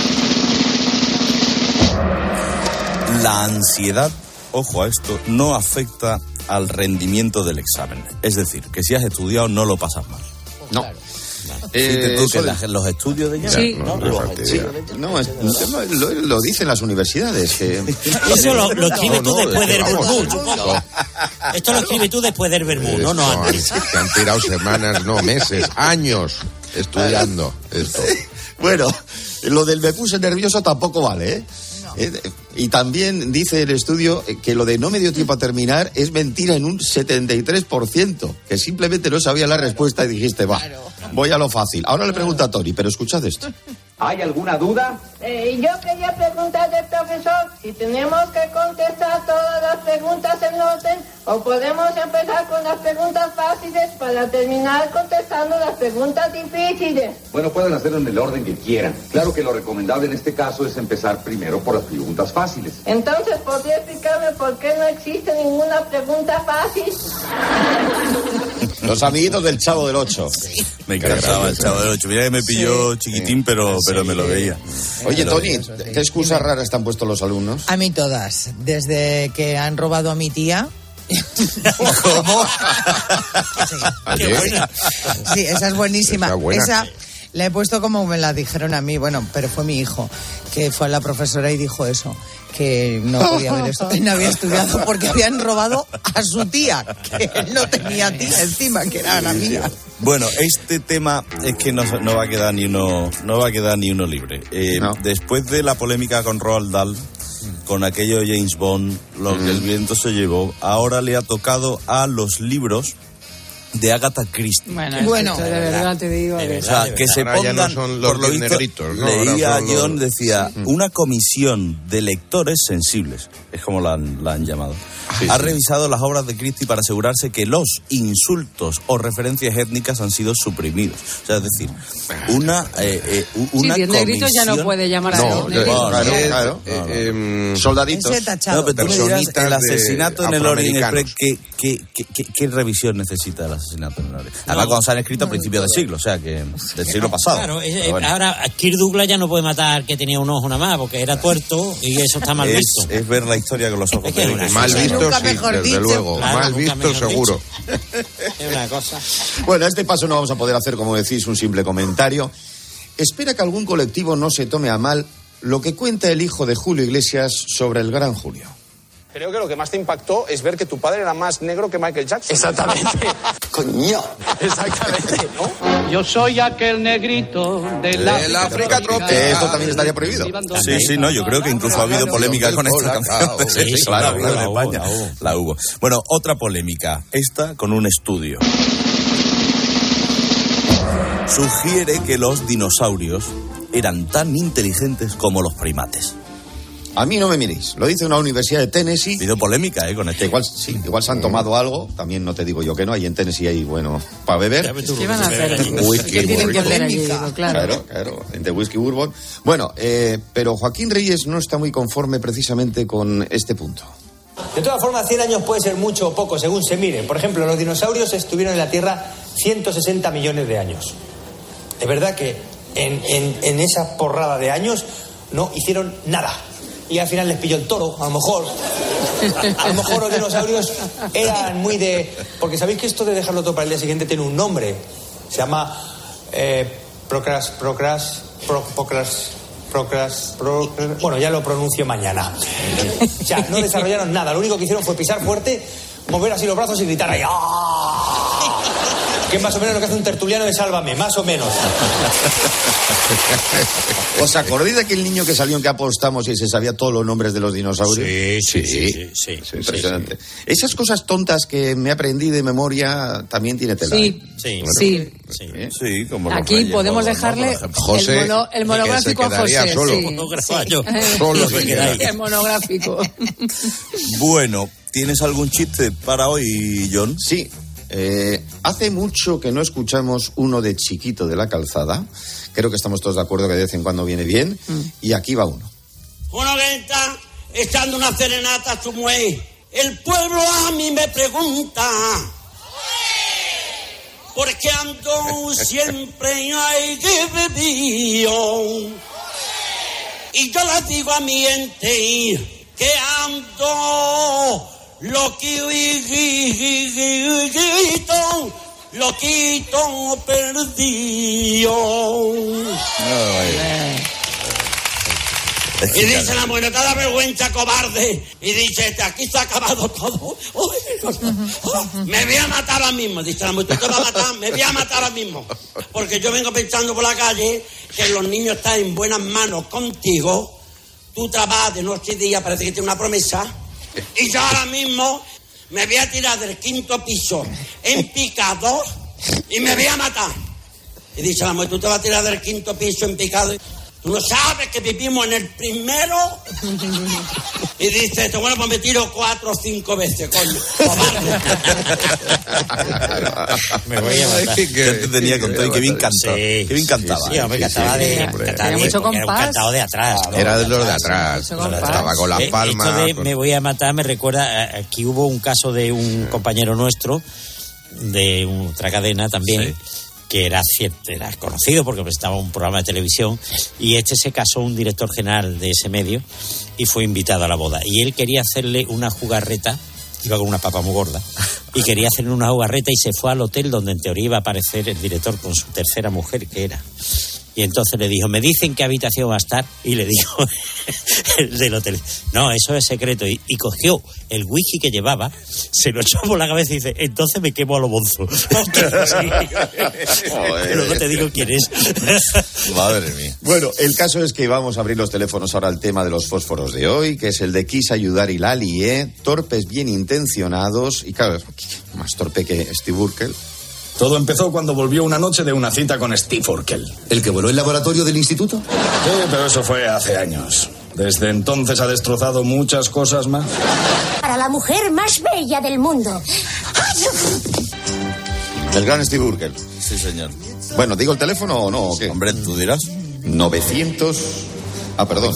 La ansiedad, ojo a esto, no afecta al rendimiento del examen. Es decir, que si has estudiado no lo pasas mal. No. Claro. Eh, tú que la, los estudios de ya sí. no, no, no, sí. no, es, no lo, lo dicen las universidades que... Eso lo, lo escribes no, tú no, después del Bermú, supongo. Esto lo escribes tú después del Bermú, no, no antes. Se han tirado semanas, no meses, años estudiando esto. Bueno, lo del me puse nervioso tampoco vale, ¿eh? Eh, y también dice el estudio que lo de no me dio tiempo a terminar es mentira en un setenta y tres por ciento, que simplemente no sabía la respuesta y dijiste, va, voy a lo fácil. Ahora le pregunto a Tony, pero escuchad esto. ¿Hay alguna duda? Eh, yo quería preguntarle al profesor si tenemos que contestar todas las preguntas en orden o podemos empezar con las preguntas fáciles para terminar contestando las preguntas difíciles. Bueno, pueden hacerlo en el orden que quieran. Claro que lo recomendable en este caso es empezar primero por las preguntas fáciles. Entonces, ¿podría explicarme por qué no existe ninguna pregunta fácil? Los amiguitos del Chavo del Ocho. Sí. Me encantaba el Chavo del Ocho. Mira que me pilló sí. chiquitín, pero, sí. pero me lo veía. Oye, Tony, ¿qué excusas raras te han puesto los alumnos? A mí todas. Desde que han robado a mi tía. ¿Cómo? Sí. Qué buena. Sí, esa es buenísima. Esa, buena. esa la he puesto como me la dijeron a mí. Bueno, pero fue mi hijo, que fue a la profesora y dijo eso. Que no podía haber esto, no había estudiado porque habían robado a su tía, que él no tenía tía encima, que era la mía. Bueno, este tema es que no, no va a quedar ni uno, no va a quedar ni uno libre. Eh, no. Después de la polémica con Roald Dahl, con aquello de James Bond, lo mm. que el viento se llevó, ahora le ha tocado a los libros de Agatha Christie. Bueno, bueno de verdad te digo. De verdad, o sea, que se ahora pongan, ya no son los por lo visto, negritos, ¿no? Leía los... John, decía, sí. una comisión de lectores sensibles, es como la han, la han llamado, sí, ha sí. revisado las obras de Christie para asegurarse que los insultos o referencias étnicas han sido suprimidos. O sea, es decir, una eh, eh, una sí, comisión... negrito ya no puede llamar a no, los claro, claro, eh, claro. Eh, eh, soldaditos. No, pero tú me dirás, el asesinato en el Orient Express, ¿qué, qué, qué, qué, ¿qué revisión necesita el asesinato en el Orient? Además, no, cuando se han escrito a principios del siglo, o sea, que del siglo pasado. Claro, es, bueno. Ahora Kirk Douglas ya no puede matar que tenía un ojo nada más, porque era tuerto y eso está mal es, visto. Es ver la historia con los ojos. Es es mal visto, sí, desde dicho. luego. Claro, mal visto, seguro. Es una cosa. Bueno, a este paso no vamos a poder hacer, como decís, un simple comentario. Espera que algún colectivo no se tome a mal lo que cuenta el hijo de Julio Iglesias sobre el gran Julio. Creo que lo que más te impactó es ver que tu padre era más negro que Michael Jackson. Exactamente. Coño. Exactamente, ¿no? Yo soy aquel negrito del de la África tropical. Esto también estaría prohibido. Sí, sí, no, yo creo que incluso ha habido polémica con esta canción. Sí, sí, claro, claro, en España. La hubo. La hubo. Bueno, otra polémica. Esta con un estudio. Sugiere que los dinosaurios eran tan inteligentes como los primates. A mí no me miréis. Lo dice una universidad de Tennessee. Ha habido polémica, ¿eh? Con esto. Igual, sí, igual se han tomado algo. También no te digo yo que no. Ahí en Tennessee hay, bueno, para beber. ¿Qué van a hacer? Whisky, ¿Qué tienen que hacer allí? Bourbon. Claro. Claro, claro. Entre whisky bourbon. Bueno, eh, pero Joaquín Reyes no está muy conforme precisamente con este punto. De todas formas, cien años puede ser mucho o poco, según se mire. Por ejemplo, los dinosaurios estuvieron en la Tierra ciento sesenta millones de años. Es verdad que en, en, en esa porrada de años no hicieron nada. Y al final les pilló el toro, a lo mejor. A lo mejor los dinosaurios eran muy de... Porque sabéis que esto de dejarlo todo para el día siguiente tiene un nombre. Se llama... Eh, procras... Procras... Pro, procras... Procras, procras, bueno, ya lo pronuncio mañana. O sea, no desarrollaron nada. Lo único que hicieron fue pisar fuerte, mover así los brazos y gritar ahí. ¡Ah! Que es más o menos lo que hace un tertuliano de Sálvame, más o menos. ¿Os acordáis de aquel niño que salió en que apostamos y se sabía todos los nombres de los dinosaurios? Sí, sí, sí. sí, sí, sí impresionante. Sí, sí. Esas cosas tontas que me aprendí de memoria también tiene tela. Sí, sí, bueno, sí. Sí, sí, como aquí Reyes, podemos Bobo, dejarle ¿no? José, el, mono, el monográfico a José. Solo. Sí, monográfico. Sí. Solo se queda ahí. El monográfico. Bueno, ¿tienes algún chiste para hoy, John? Sí. Eh, hace mucho que no escuchamos uno de Chiquito de la Calzada. Creo que estamos todos de acuerdo que de vez en cuando viene bien. Mm. Y aquí va uno. Uno que está echando una serenata a su mujer. El pueblo a mí me pregunta ¿por qué ando siempre hay que beber? Y yo les digo a mi gente que ando loquito, loquito perdido. Y dice la mujer, te da vergüenza, cobarde. Y dice, aquí se ha acabado todo. Me voy a matar ahora mismo. Dice la mujer, tú te vas a matar, me voy a matar ahora mismo. Porque yo vengo pensando por la calle que los niños están en buenas manos contigo. Tú trabajas de noche y día, parece que tienes una promesa. Y yo ahora mismo me voy a tirar del quinto piso en picado y me voy a matar. Y dice la mujer, tú te vas a tirar del quinto piso en picado. Tú no sabes que vivimos en el primero. Y dice, bueno, pues me tiro cuatro o cinco veces, coño. Me voy a matar. ¿Qué te tenía con todo? Y que bien cantaba. Sí, que bien cantaba. Sí, sí, hombre, cantaba de... Cantaba bien, mucho compás. Era un cantado de atrás. ¿no? Era de los de atrás. Estaba con las palmas. Esto de con... me voy a matar me recuerda... Aquí hubo un caso de un compañero nuestro, de otra cadena también... Sí. que era cierto, era conocido porque presentaba un programa de televisión, y este se casó un director general de ese medio y fue invitado a la boda. Y él quería hacerle una jugarreta, iba con una papa muy gorda, y quería hacerle una jugarreta y se fue al hotel donde en teoría iba a aparecer el director con su tercera mujer, que era... Y entonces le dijo, me dicen qué habitación va a estar. Y le dijo el del hotel, no, eso es secreto. Y, y cogió el whisky que llevaba, se lo echó por la cabeza y dice, entonces me quemo a lo bonzo. Pero no te digo quién es. Madre mía. Bueno, el caso es que vamos a abrir los teléfonos ahora al tema de los fósforos de hoy, que es el de Quise ayudar y la lié, torpes bien intencionados, y claro, más torpe que Steve Urkel. Todo empezó cuando volvió una noche de una cita con Steve Urkel. ¿El que voló el laboratorio del instituto? Sí, pero eso fue hace años. Desde entonces ha destrozado muchas cosas más. Para la mujer más bella del mundo. El gran Steve Urkel. Sí, señor. Bueno, ¿digo el teléfono o no? ¿O qué? Hombre, tú dirás. novecientos... Ah, perdón.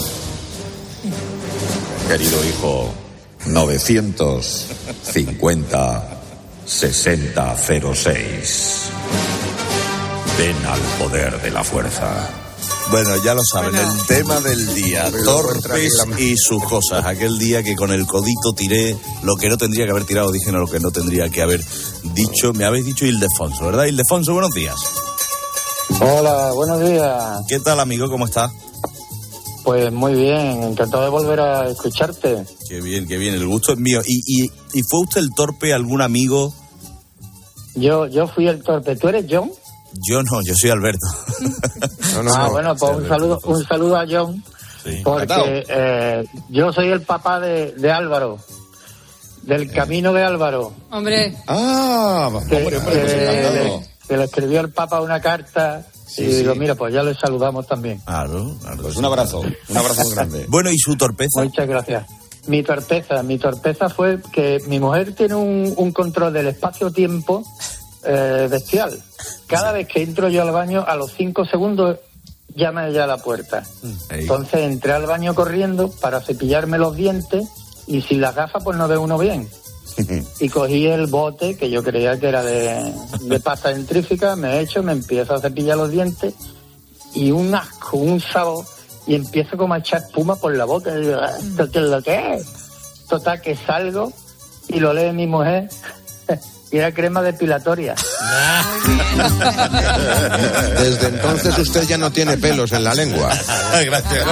Querido hijo, novecientos cincuenta... sesenta cero seis. Ven al poder de la fuerza. Bueno, ya lo saben, bueno. El tema del día, torpes y sus cosas. Aquel día que con el codito tiré lo que no tendría que haber tirado, dije no, lo que no tendría que haber dicho. Me habéis dicho Ildefonso, ¿verdad? Ildefonso, buenos días. Hola, buenos días. ¿Qué tal, amigo? ¿Cómo estás? Pues muy bien, encantado de volver a escucharte. Qué bien, qué bien, el gusto es mío. ¿Y, y, y fue usted el torpe, algún amigo? Yo yo fui el torpe. ¿Tú eres John? Yo no, yo soy Alberto. no, no, ah, no, bueno, pues un saludo, un saludo a John, sí. Porque eh, yo soy el papá de, de Álvaro, del eh. Camino de Álvaro. Hombre. Ah, que, hombre, hombre, que, le, que le escribió el Papa una carta y sí. lo mira, pues ya les saludamos también. Claro, claro. Pues un abrazo, un abrazo muy grande. Bueno, ¿y su torpeza? Muchas gracias. Mi torpeza, mi torpeza fue que mi mujer tiene un, un control del espacio-tiempo eh, bestial. Cada vez que entro yo al baño, a los cinco segundos llama ella a la puerta. Ahí. Entonces entré al baño corriendo para cepillarme los dientes y sin las gafas pues no ve uno bien. Y cogí el bote que yo creía que era de, de pasta dentrífica, me echo, me empiezo a cepillar los dientes y un asco, un sabor, y empiezo como a echar espuma por la boca. Y digo, ¿esto qué es lo que es? Total, que salgo y lo lee mi mujer y era crema depilatoria. Desde entonces usted ya no tiene pelos en la lengua. Gracias,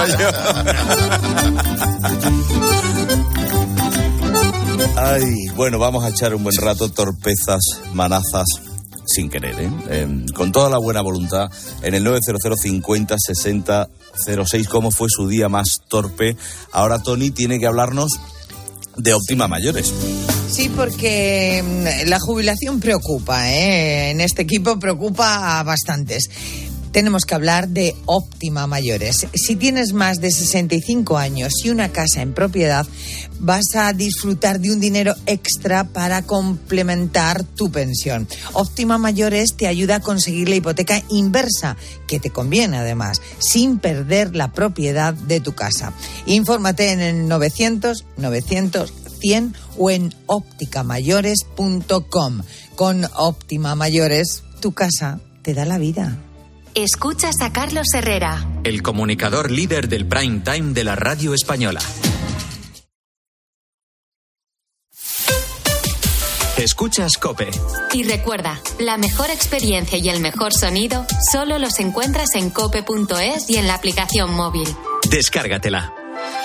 Ay, bueno, vamos a echar un buen rato torpezas, manazas, sin querer, ¿eh? Eh, con toda la buena voluntad, en el nueve cero cero cincuenta sesenta cero seis, ¿cómo fue su día más torpe? Ahora Tony tiene que hablarnos de Óptima Mayores. Sí, porque la jubilación preocupa, ¿eh? En este equipo preocupa a bastantes. Tenemos que hablar de Óptima Mayores. Si tienes más de sesenta y cinco años y una casa en propiedad, vas a disfrutar de un dinero extra para complementar tu pensión. Óptima Mayores te ayuda a conseguir la hipoteca inversa, que te conviene además, sin perder la propiedad de tu casa. Infórmate en el novecientos novecientos cien o en óptica mayores punto com. Con Óptima Mayores, tu casa te da la vida. Escuchas a Carlos Herrera, el comunicador líder del prime time de la radio española. Escuchas COPE. Y recuerda, la mejor experiencia y el mejor sonido solo los encuentras en cope punto es y en la aplicación móvil. Descárgatela.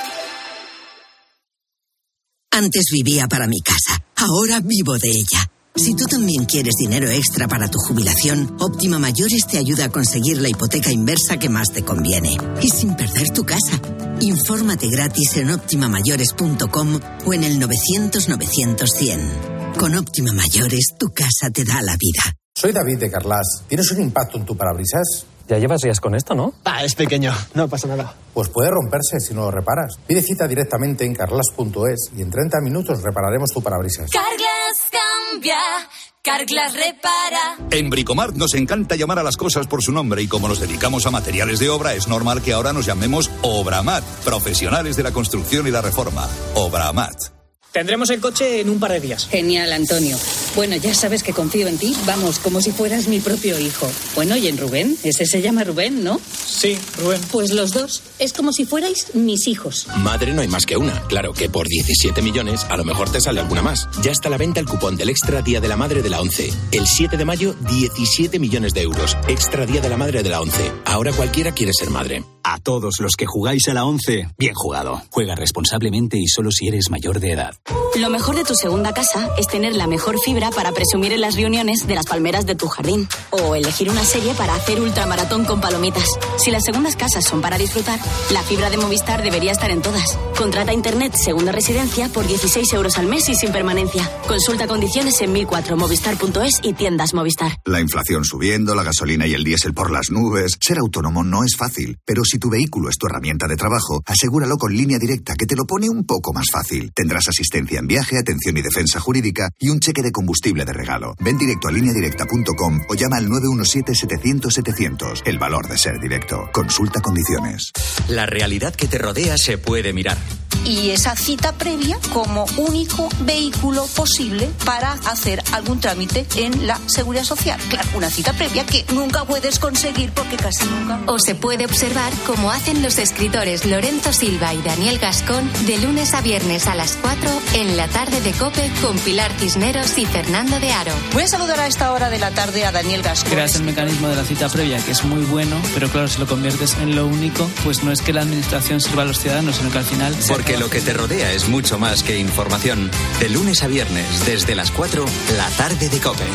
Antes vivía para mi casa, ahora vivo de ella. Si tú también quieres dinero extra para tu jubilación, Óptima Mayores te ayuda a conseguir la hipoteca inversa que más te conviene. Y sin perder tu casa. Infórmate gratis en óptima mayores punto com o en el novecientos novecientos cien. Con Óptima Mayores, tu casa te da la vida. Soy David de Carlas. ¿Tienes un impacto en tu parabrisas? Ya llevas días con esto, ¿no? Ah, es pequeño, no pasa nada. Pues puede romperse si no lo reparas. Pide cita directamente en carlas punto es y en treinta minutos repararemos tu parabrisas. Carglass cambia, Carglass repara. En Bricomart nos encanta llamar a las cosas por su nombre y como nos dedicamos a materiales de obra, es normal que ahora nos llamemos Obramat, profesionales de la construcción y la reforma. Obramat. Tendremos el coche en un par de días. Genial, Antonio. Bueno, ya sabes que confío en ti. Vamos, como si fueras mi propio hijo. Bueno, ¿y en Rubén? Ese se llama Rubén, ¿no? Sí, Rubén. Pues los dos. Es como si fuerais mis hijos. Madre no hay más que una. Claro que por diecisiete millones a lo mejor te sale alguna más. Ya está a la venta el cupón del Extra Día de la Madre de la ONCE. El siete de mayo, diecisiete millones de euros. Extra Día de la Madre de la ONCE. Ahora cualquiera quiere ser madre. A todos los que jugáis a la ONCE, bien jugado. Juega responsablemente y solo si eres mayor de edad. Lo mejor de tu segunda casa es tener la mejor fibra para presumir en las reuniones de las palmeras de tu jardín. O elegir una serie para hacer ultramaratón con palomitas. Si las segundas casas son para disfrutar, la fibra de Movistar debería estar en todas. Contrata internet segunda residencia por dieciséis euros al mes y sin permanencia. Consulta condiciones en mil cuatro movistar punto es y tiendas Movistar. La inflación subiendo, la gasolina y el diésel por las nubes. Ser autónomo no es fácil, pero si tu vehículo es tu herramienta de trabajo, asegúralo con Línea Directa, que te lo pone un poco más fácil. Tendrás asistencia en viaje, atención y defensa jurídica y un cheque de combustible de regalo. Ven directo a línea directa punto com o llama al nueve uno siete setecientos setecientos. El valor de ser directo. Consulta condiciones. La realidad que te rodea se puede mirar. Y esa cita previa como único vehículo posible para hacer algún trámite en la Seguridad Social. Claro, una cita previa que nunca puedes conseguir porque casi nunca... O se puede observar cómo hacen los escritores Lorenzo Silva y Daniel Gascón de lunes a viernes a las cuatro en la tarde de COPE con Pilar Cisneros y Fernando de Aro. Voy a saludar a esta hora de la tarde a Daniel Gascón. Creas el mecanismo de la cita previa, que es muy bueno, pero claro, si lo conviertes en lo único, pues no es que la administración sirva a los ciudadanos, sino que al final... Porque lo que te rodea es mucho más que información. De lunes a viernes, desde las cuatro, la tarde de COPE.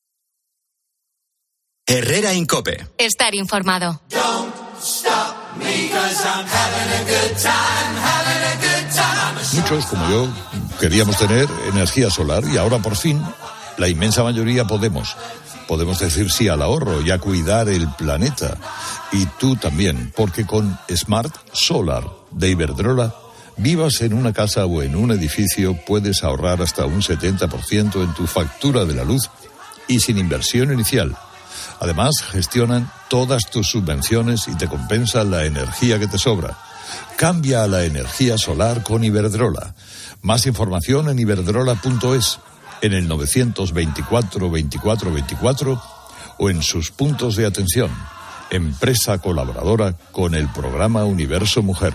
Herrera en COPE. Estar informado. Don't stop me Muchos, como yo, queríamos tener energía solar y ahora por fin la inmensa mayoría podemos. Podemos decir sí al ahorro y a cuidar el planeta. Y tú también, porque con Smart Solar de Iberdrola, vivas en una casa o en un edificio, puedes ahorrar hasta un setenta por ciento en tu factura de la luz y sin inversión inicial. Además, gestionan todas tus subvenciones y te compensan la energía que te sobra. Cambia a la energía solar con Iberdrola. Más información en iberdrola punto es, en el novecientos veinticuatro veinticuatro veinticuatro o en sus puntos de atención. Empresa colaboradora con el programa Universo Mujer.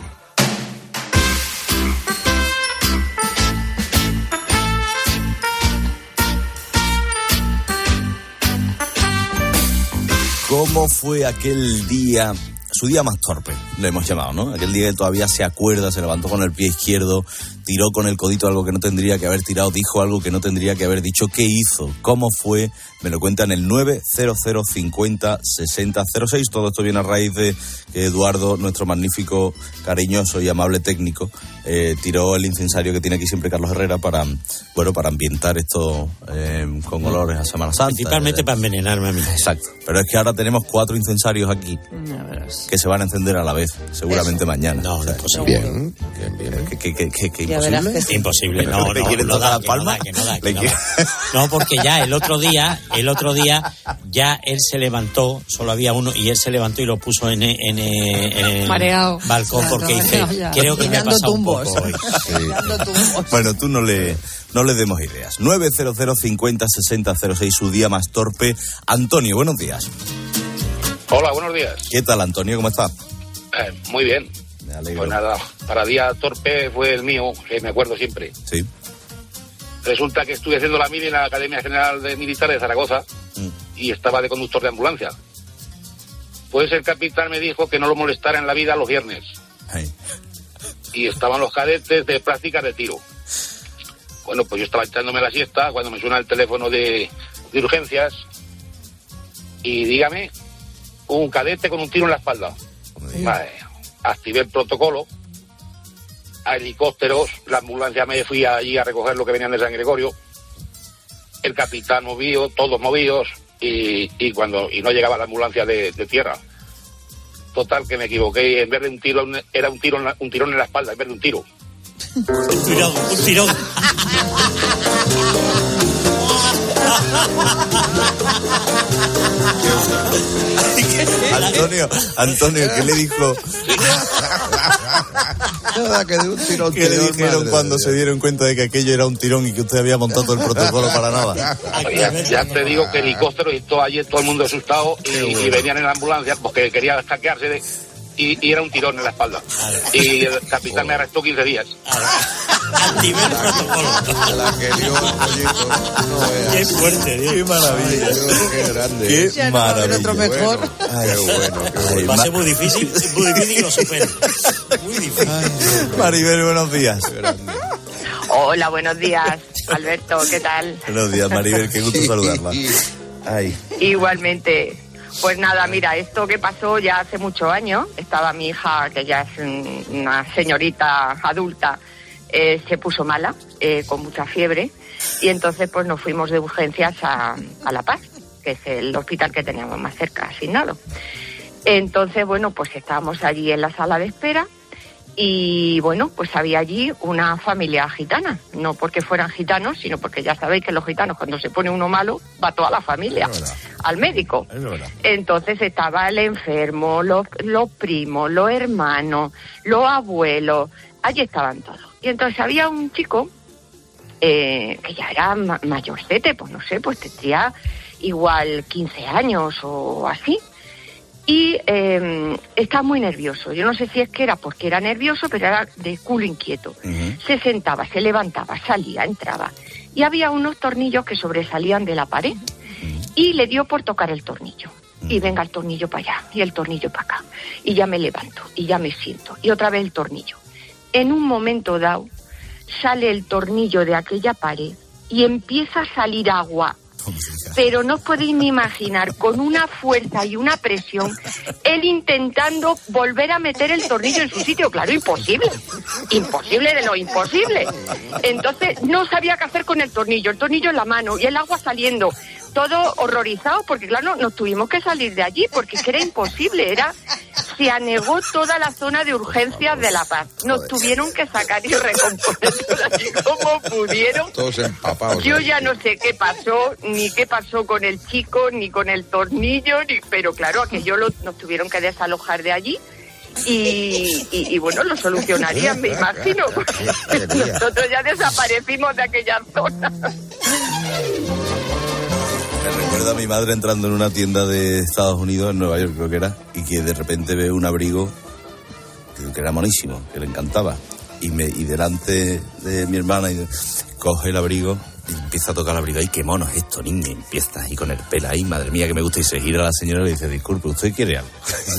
¿Cómo fue aquel día, su día más torpe, le hemos llamado, ¿no? Aquel día que todavía se acuerda, se levantó con el pie izquierdo, tiró con el codito algo que no tendría que haber tirado, dijo algo que no tendría que haber dicho. ¿Qué hizo? ¿Cómo fue? Me lo cuentan en el nueve cero cero cincuenta sesenta cero seis. Todo esto viene a raíz de que Eduardo, nuestro magnífico, cariñoso y amable técnico, eh, tiró el incensario que tiene aquí siempre Carlos Herrera para, bueno, para ambientar esto eh, con olores a Semana Santa. Principalmente eh, para envenenarme a mí. Exacto. Pero es que ahora tenemos cuatro incensarios aquí que se van a encender a la vez, seguramente Eso. mañana. No, no es posible. Bien, bien, bien. ¿Qué, qué, qué, qué, qué imposible? Es imposible. No, no, ¿Le quieren no, tocar da, la palma? Que no da, que no da, que no, da. No, porque ya el otro día, el otro día, ya él se levantó, solo había uno, y él se levantó y lo puso en, en, en el Mareado. balcón Claro, porque dice, ya, ya. creo que me ha pasado tumbos. un poco hoy. Sí. Bueno, tú no le, no le demos ideas. nueve cero cero cincuenta sesenta cero seis, su día más torpe. Antonio, buenos días. Hola, buenos días. ¿Qué tal, Antonio? ¿Cómo está? Eh, muy bien. Me alegro. Pues nada, para día torpe fue el mío, que me acuerdo siempre. Sí. Resulta que estuve haciendo la mili en la Academia General de Militares de Zaragoza mm. y estaba de conductor de ambulancia. Pues el capitán me dijo que no lo molestara en la vida los viernes. Ay. Y estaban los cadetes de prácticas de tiro. Bueno, pues yo estaba echándome la siesta cuando me suena el teléfono de, de urgencias y dígame, un cadete con un tiro en la espalda. Vale, activé el protocolo, a helicópteros, la ambulancia me fui allí a recoger lo que venían de San Gregorio, el capitán movido, todos movidos, y, y cuando y no llegaba la ambulancia de, de tierra. Total, que me equivoqué, en vez de un tiro, era un tiro en la, un tirón en la espalda, en vez de un tiro. Un tirón, un tirón. Antonio, Antonio, ¿qué le dijo? Nada, que de un tirón. ¿Qué le dijeron cuando se dieron cuenta de que aquello era un tirón y que usted había montado todo el protocolo para nada? Ya, ya te digo que helicópteros y todo allí, todo el mundo asustado y, bueno. y venían en la ambulancia porque quería hackearse de... Y, y era un tirón en la espalda. Y el capitán me arrestó quince días. Activé el protocolo. La que dio el pollito. No, qué fuerte, Dios. Qué maravilla. Qué grande. Qué ya maravilla. No, otro mejor. Bueno, ay, qué bueno, qué bueno. Va a ser muy difícil, muy difícil y lo supero. Muy difícil. Ay, Maribel, buenos días. Hola, buenos días. Alberto, ¿qué tal? Buenos días, Maribel, qué gusto saludarla. Ay. Igualmente. Pues nada, mira, esto que pasó ya hace muchos años, estaba mi hija, que ya es una señorita adulta, eh, se puso mala, eh, con mucha fiebre, y entonces pues nos fuimos de urgencias a, a La Paz, que es el hospital que teníamos más cerca, asignado. Entonces, bueno, pues estábamos allí en la sala de espera, y bueno, pues había allí una familia gitana, no porque fueran gitanos, sino porque ya sabéis que los gitanos cuando se pone uno malo, va toda la familia al médico. Entonces estaba el enfermo, los, los primos, los hermanos, los abuelos, allí estaban todos. Y entonces había un chico eh, que ya era ma- mayorcete, pues no sé, pues tendría igual quince años o así. Y eh, estaba muy nervioso. Yo no sé si es que era porque era nervioso, pero era de culo inquieto. Uh-huh. Se sentaba, se levantaba, salía, entraba. Y había unos tornillos que sobresalían de la pared. Uh-huh. Y le dio por tocar el tornillo. Uh-huh. Y venga el tornillo para allá, y el tornillo para acá. Y ya me levanto, y ya me siento. Y otra vez el tornillo. En un momento dado, sale el tornillo de aquella pared y empieza a salir agua pero no os podéis ni imaginar, con una fuerza y una presión, él intentando volver a meter el tornillo en su sitio. Claro, imposible, imposible de lo imposible. Entonces no sabía qué hacer con el tornillo, el tornillo en la mano y el agua saliendo. Todos horrorizados, porque claro, nos tuvimos que salir de allí, porque es que era imposible, era, se anegó toda la zona de urgencias de La Paz. Nos tuvieron que sacar y recomponer de allí como pudieron. Todos empapados. Yo ya no sé qué pasó, ni qué pasó con el chico, ni con el tornillo, ni, pero claro, aquello lo, nos tuvieron que desalojar de allí. Y, y, y bueno, lo solucionarían, me imagino, porque nosotros ya desaparecimos de aquella zona. Me recuerda a mi madre entrando en una tienda de Estados Unidos, en Nueva York creo que era, y que de repente ve un abrigo que era monísimo, que le encantaba. Y, me, y delante de mi hermana y de, coge el abrigo y empieza a tocar el abrigo. ¡Ay, qué mono es esto, niña! Y empieza ahí con el pelo ahí, madre mía, que me gusta. Y se gira a la señora y le dice, disculpe, ¿usted quiere algo?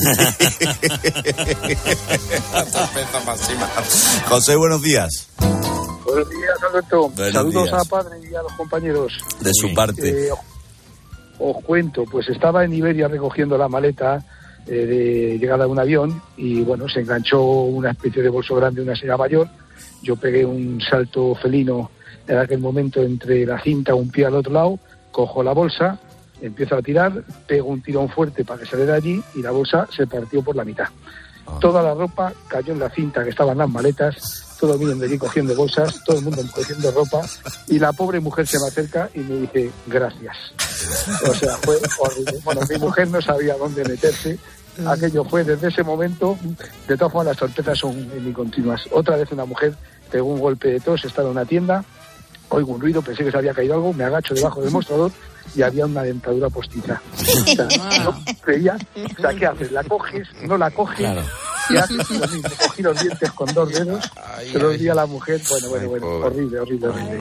José, buenos días. Buenos días, Alberto. Buenos Saludos días. a la padre y a los compañeros. De su parte. Eh, os cuento, pues estaba en Iberia recogiendo la maleta eh, de llegada de un avión y bueno, se enganchó una especie de bolso grande de una señora mayor. Yo pegué un salto felino en aquel momento entre la cinta, un pie al otro lado, cojo la bolsa, empiezo a tirar, pego un tirón fuerte para que saliera de allí y la bolsa se partió por la mitad. Ah. Toda la ropa cayó en la cinta que estaban en las maletas. Todo el mundo de allí cogiendo bolsas, todo el mundo cogiendo ropa, y la pobre mujer se me acerca y me dice, gracias. O sea, fue horrible. Bueno, mi mujer no sabía dónde meterse. Aquello fue desde ese momento. De todas formas, las sorpresas son muy continuas. Otra vez una mujer pegó un golpe de tos, estaba en una tienda, oigo un ruido, pensé que se había caído algo, me agacho debajo del mostrador y había una dentadura postiza. O sea, no creía, o sea, ¿qué haces? ¿La coges? ¿No la coges? Claro. Y haces lo mismo, cogí los dientes con dos dedos, ay, se los di a la mujer, bueno, bueno, bueno, ay, horrible, horrible, horrible.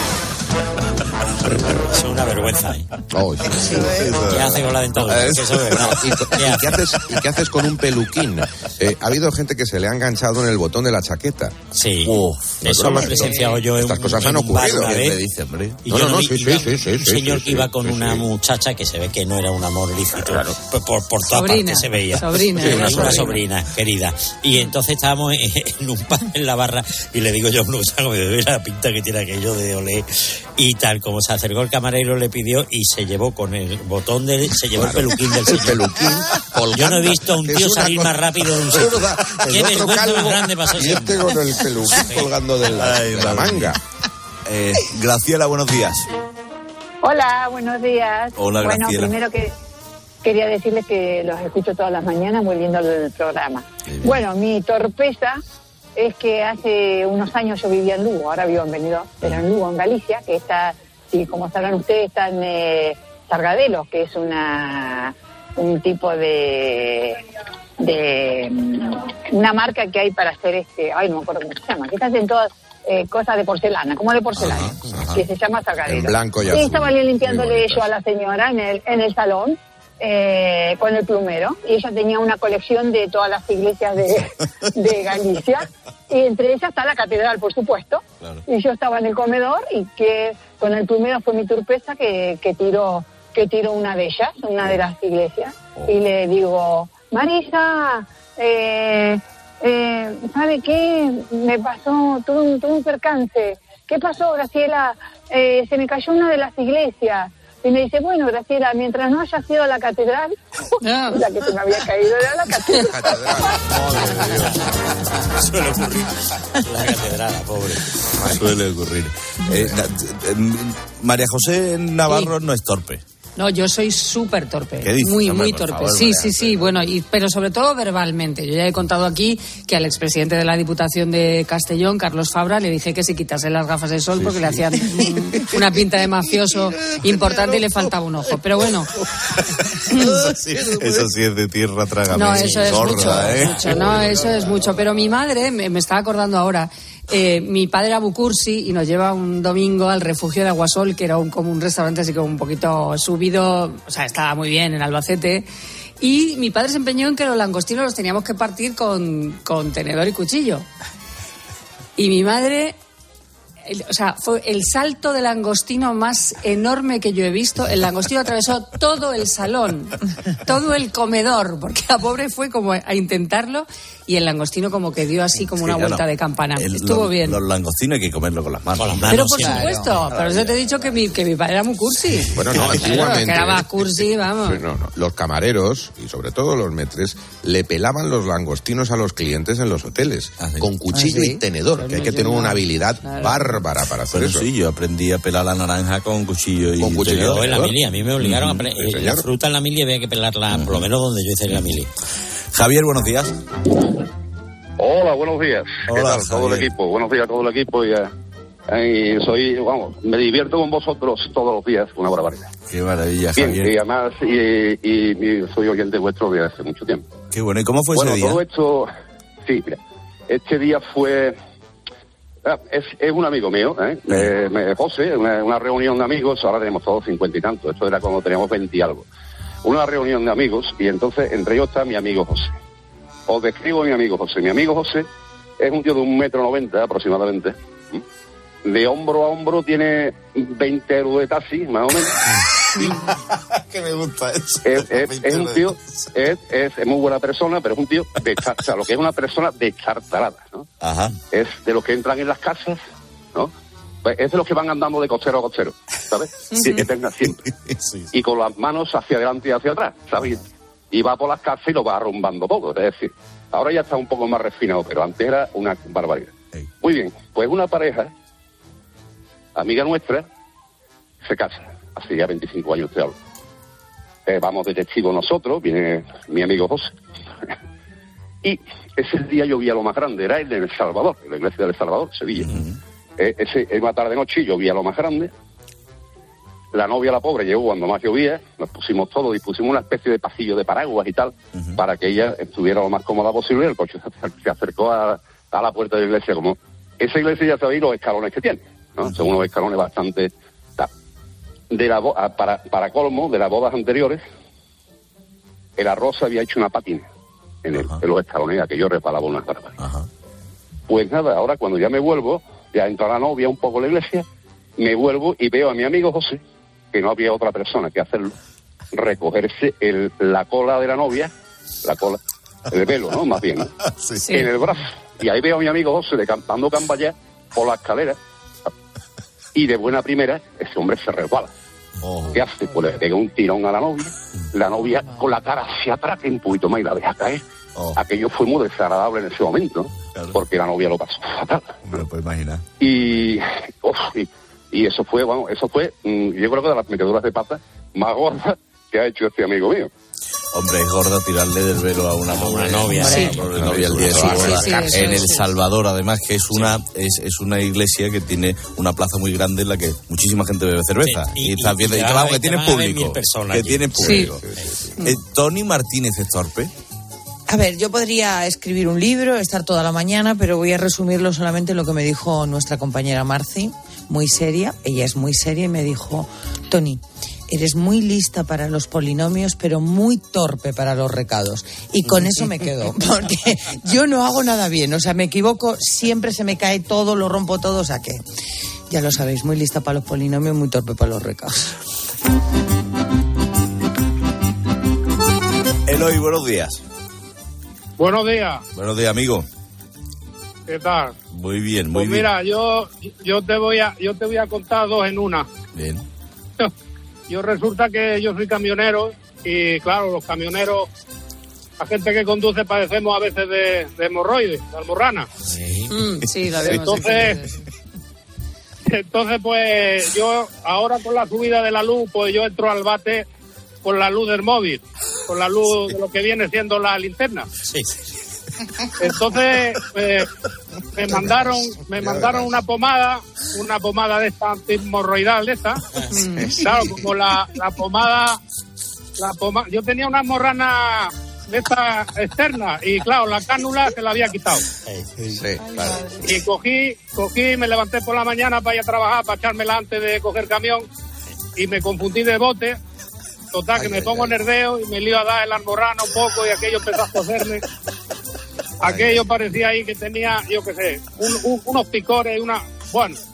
Es una vergüenza, ¿eh? Oh, sí, sí, sí. ¿Qué hace con la dentadura? Eso, eso es, no, ¿Y, ¿Qué, ¿y, qué haces, ¿Y qué haces con un peluquín? Eh, ha habido gente que se le ha enganchado en el botón de la chaqueta. Sí. Uf, eso lo he presenciado yo en Estas un, cosas en han un bar ocurrido. una vez. Dice, hombre. Y no, yo no, no, vi, sí, sí, iba, sí, sí, un sí, señor sí, que iba sí, con sí, una sí. muchacha que se ve que no era un amor lícito. Claro. Por, por, por toda Sobrina, parte se veía. sobrina, Sí, una una sobrina. sobrina. sobrina querida. Y entonces estábamos en, en un bar en la barra y le digo yo, no sabe, me doy la pinta que tiene aquello de olé. Y tal, como se acercó el camarero, le pidió y se llevó con el botón del, se llevó el peluquín del señor. El peluquín colgando. Yo no he visto a un tío salir cosa... más rápido de un sitio. Qué vergüenza más grande pasó y siempre. este con el peluquín colgando de la, Ay, de la manga. Eh, Graciela, buenos días. Hola, buenos días. Hola, bueno, Graciela. primero que quería decirles que los escucho todas las mañanas, muy lindo el programa. Bueno, mi torpeza es que hace unos años yo vivía en Lugo, ahora vivo en Benidorm, pero en Lugo, en Galicia, que está, y como sabrán ustedes, está en eh, Sargadelos, que es una un tipo de de una marca que hay para hacer este, ay, no me acuerdo cómo se llama, que se hacen todas eh, cosas de porcelana, como de porcelana, ajá, ajá. que se llama Sargadelos. En blanco y azul. Y estaba limpiándole yo a la señora en el en el salón. Eh, con el plumero, y ella tenía una colección de todas las iglesias de, de Galicia, y entre ellas está la catedral, por supuesto, claro. Y yo estaba en el comedor y que con el plumero fue mi torpeza que, que tiró que tiró una de ellas, una de las iglesias, oh. Y le digo, Marisa, eh, eh, ¿sabe qué? Me pasó, tuve un, tuve un percance. ¿Qué pasó, Graciela? Eh, se me cayó una de las iglesias. Y me dice, bueno, Graciela, mientras no haya sido la catedral, no. La que se me había caído era la catedral. Suele ocurrir. La catedral, pobre. Suele ocurrir. Eh, María José Navarro sí. No es torpe. No, yo soy súper torpe. ¿Qué dices? Muy, Hombre, muy torpe. Favor, sí, María, sí, sí. Bueno, y, pero sobre todo verbalmente. Yo ya he contado aquí que al expresidente de la Diputación de Castellón, Carlos Fabra, le dije que se quitase las gafas de sol sí, porque sí. le hacían una pinta de mafioso importante y le faltaba un ojo. Pero bueno. Eso sí, eso sí es de tierra trágame. No, eso es sorda, mucho, ¿eh? mucho. No, eso es mucho. Pero mi madre, me, me estaba acordando ahora, Eh, mi padre era Bucursi y nos lleva un domingo al refugio de Aguasol, que era un, como un restaurante así como un poquito subido, o sea, estaba muy bien en Albacete. Y mi padre se empeñó en que los langostinos los teníamos que partir con, con tenedor y cuchillo. Y mi madre el- o sea, fue el salto del langostino más enorme que yo he visto. El langostino atravesó todo el salón, todo el comedor, porque la pobre fue como a intentarlo y el langostino como que dio así como Sí, una claro. vuelta de campana. El- Estuvo los, bien. Los langostinos hay que comerlo con las manos. Pero por supuesto, pero eso te he dicho que mi, que mi padre era muy cursi. Bueno, no, Claro, antiguamente. que era más cursi, vamos. Sí, no, no. Los camareros, y sobre todo los metres, le pelaban los langostinos a los clientes en los hoteles, con cuchillo ¿Ah, sí? y tenedor, Pues que hay no, que yo tener no. una habilidad Claro. bárbara para hacer Bueno, eso. sí, yo aprendí a pelar la naranja con cuchillo y Con cuchillo. tenedor. Yo en la mili, a mí me obligaron a Ujú. pre- Sí, eh, la señor. fruta en la mili había que pelarla, por lo menos donde yo hice la mili. Javier, buenos días. Hola, buenos días. ¿Qué Hola, tal? Todo el Javier. equipo. Buenos días a todo el equipo. Y, eh, y soy, vamos, me divierto con vosotros todos los días, una barbaridad. Qué maravilla, Bien, Javier. y además y, y- y soy oyente vuestro desde hace mucho tiempo. Qué bueno. ¿Y cómo fue bueno, ese día? todo esto, sí, mira, este día fue, ah, es, es un amigo mío, ¿eh? Me- me- José, una, una reunión de amigos, ahora tenemos todos cincuenta y tantos, esto era cuando teníamos veinte y algo. Una reunión de amigos y entonces entre ellos está mi amigo José. Os describo a mi amigo José. Mi amigo José es un tío de un metro noventa aproximadamente. ¿m? De hombro a hombro tiene veinte euros de taxi, más o menos. que me gusta eso. Es, es- es un tío, es, es, es muy buena persona, pero es un tío de, o sea, lo que es una persona destartalada, ¿no? Ajá. Es de los que entran en las casas, ¿no? Pues es de los que van andando de costero a costero, ¿sabes? Sí, eterna siempre. Y con las manos hacia adelante y hacia atrás, ¿sabes? Y va por las casas y lo va arrumbando todo. Es decir, ahora ya está un poco más refinado, pero antes era una barbaridad. Muy bien, pues una pareja, amiga nuestra, se casa. Hace ya veinticinco años te hablo. Eh, vamos de testigo nosotros, viene mi amigo José. Y ese día llovía lo más grande, era el de El Salvador, la iglesia del Salvador, Sevilla. Eh, ese, en una tarde noche llovía lo más grande. La novia, la pobre, llegó cuando más llovía, nos pusimos todos y pusimos una especie de pasillo de paraguas y tal, para que ella estuviera lo más cómoda posible. El coche se acer- se acercó a, a la puerta de la iglesia, como esa iglesia ya sabéis los escalones que tiene, ¿no? Son unos escalones bastante... tal. De la bo- a- para, para colmo, de las bodas anteriores, el arroz había hecho una patina en, el, en los escalones, que yo repalaba una barbaridad. Pues nada, ahora cuando ya me vuelvo, ya entra la novia un poco en la iglesia, me vuelvo y veo a mi amigo José, que no había otra persona que hacerlo, recogerse el, la cola de la novia, la cola, el velo, ¿no? Más bien, ¿no? Sí. En el brazo. Y ahí veo a mi amigo José decantando camballá por la escalera, y de buena primera, ese hombre se resbala. ¿Qué hace? Pues le pega un tirón a la novia, la novia con la cara hacia atrás, que un poquito más, y la deja caer. Aquello fue muy desagradable en ese momento, ¿no? Porque la novia lo pasó fatal. Me lo puedo imaginar. Y, uf, y, y eso fue, bueno, eso fue, mm, yo creo que de las meteduras de pata más gordas que ha hecho este amigo mío. Hombre, es gorda tirarle del velo a una, pobre novia, a sí. una pobre novia el día de su Sí, boda. sí, sí, en sí, El sí. Salvador, además, que es una es, es una iglesia que tiene una plaza muy grande en la que muchísima gente bebe cerveza. Sí, y- y, estás y- viendo, y y te claro, van a que ver- tiene te van a ver público. mil personas Que allí. tiene Sí. público. Eh, ¿Tony Martínez es torpe? A ver, yo podría escribir un libro, estar toda la mañana, pero voy a resumirlo solamente en lo que me dijo nuestra compañera Marci, muy seria. Ella es muy seria y me dijo, Tony, eres muy lista para los polinomios, pero muy torpe para los recados. Y con eso me quedo, porque yo no hago nada bien. O sea, me equivoco, siempre se me cae todo, lo rompo todo, o sea que, ya lo sabéis, muy lista para los polinomios, muy torpe para los recados. Eloy, buenos días. Buenos días, Buenos días, amigo. ¿qué tal? Muy bien, muy Pues bien. mira, yo yo te voy a yo te voy a contar dos en una. Bien. Yo resulta que yo soy camionero y claro, los camioneros, la gente que conduce padecemos a veces de, de hemorroides, de almorrana. Mm, sí, lo vemos. Entonces, entonces pues yo ahora con la subida de la luz, pues yo entro al bate con la luz del móvil, con la luz de lo que viene siendo la linterna. Sí. Entonces eh, me mandaron me mandaron una pomada, una pomada de esta antimorroidal de esta. Claro, como la, la pomada, la poma, yo tenía una morrana de esta externa y claro, la cánula se la había quitado. Sí, claro. Y cogí, cogí, me levanté por la mañana para ir a trabajar, para echármela antes de coger camión y me confundí de bote. Total, que me pongo nerveo y me lío a dar el almorrana un poco y aquello empezó a cogerme. Aquello parecía ahí que tenía, yo qué sé, un- un- unos picores, una... Bueno,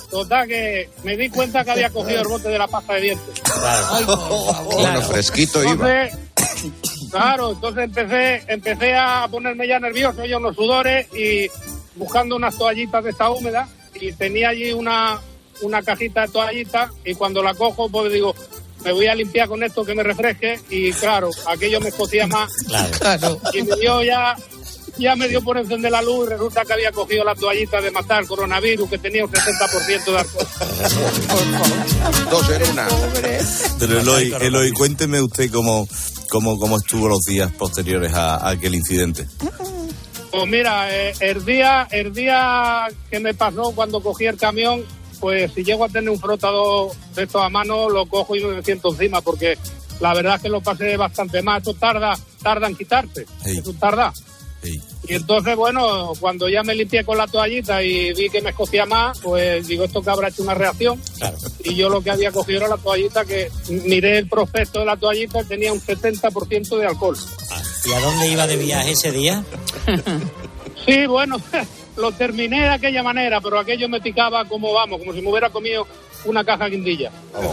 total que me di cuenta que había cogido el bote de la pasta de dientes. Ay, por favor. Bueno, fresquito entonces, iba. Claro, entonces empecé, empecé a ponerme ya nervioso, yo unos sudores y buscando unas toallitas de esta húmeda y tenía allí una, una cajita de toallitas y cuando la cojo pues digo, me voy a limpiar con esto que me refresque y claro, aquello me escocía más. Claro. Y me dio ya, ya me dio por encender la luz y resulta que había cogido la toallita de matar coronavirus que tenía un sesenta por ciento de alcohol. Dos en una. Pero Eloy, Eloy, cuénteme usted cómo, cómo, cómo estuvo los días posteriores a, a aquel incidente. Pues mira, eh, el día el día que me pasó cuando cogí el camión, pues si llego a tener un frotador de estos a mano, lo cojo y me siento encima, porque la verdad es que lo pasé bastante más. Eso tarda, tarda en quitarse, Sí. eso tarda. Sí. Y entonces, bueno, cuando ya me limpié con la toallita y vi que me escocía más, pues digo, esto que habrá hecho una reacción. Claro. Y yo lo que había cogido era la toallita, que miré el prospecto de la toallita y tenía un setenta por ciento de alcohol. ¿Y a dónde iba de viaje ese día? Sí, bueno, lo terminé de aquella manera, pero aquello me picaba como, vamos, como si me hubiera comido una caja guindilla.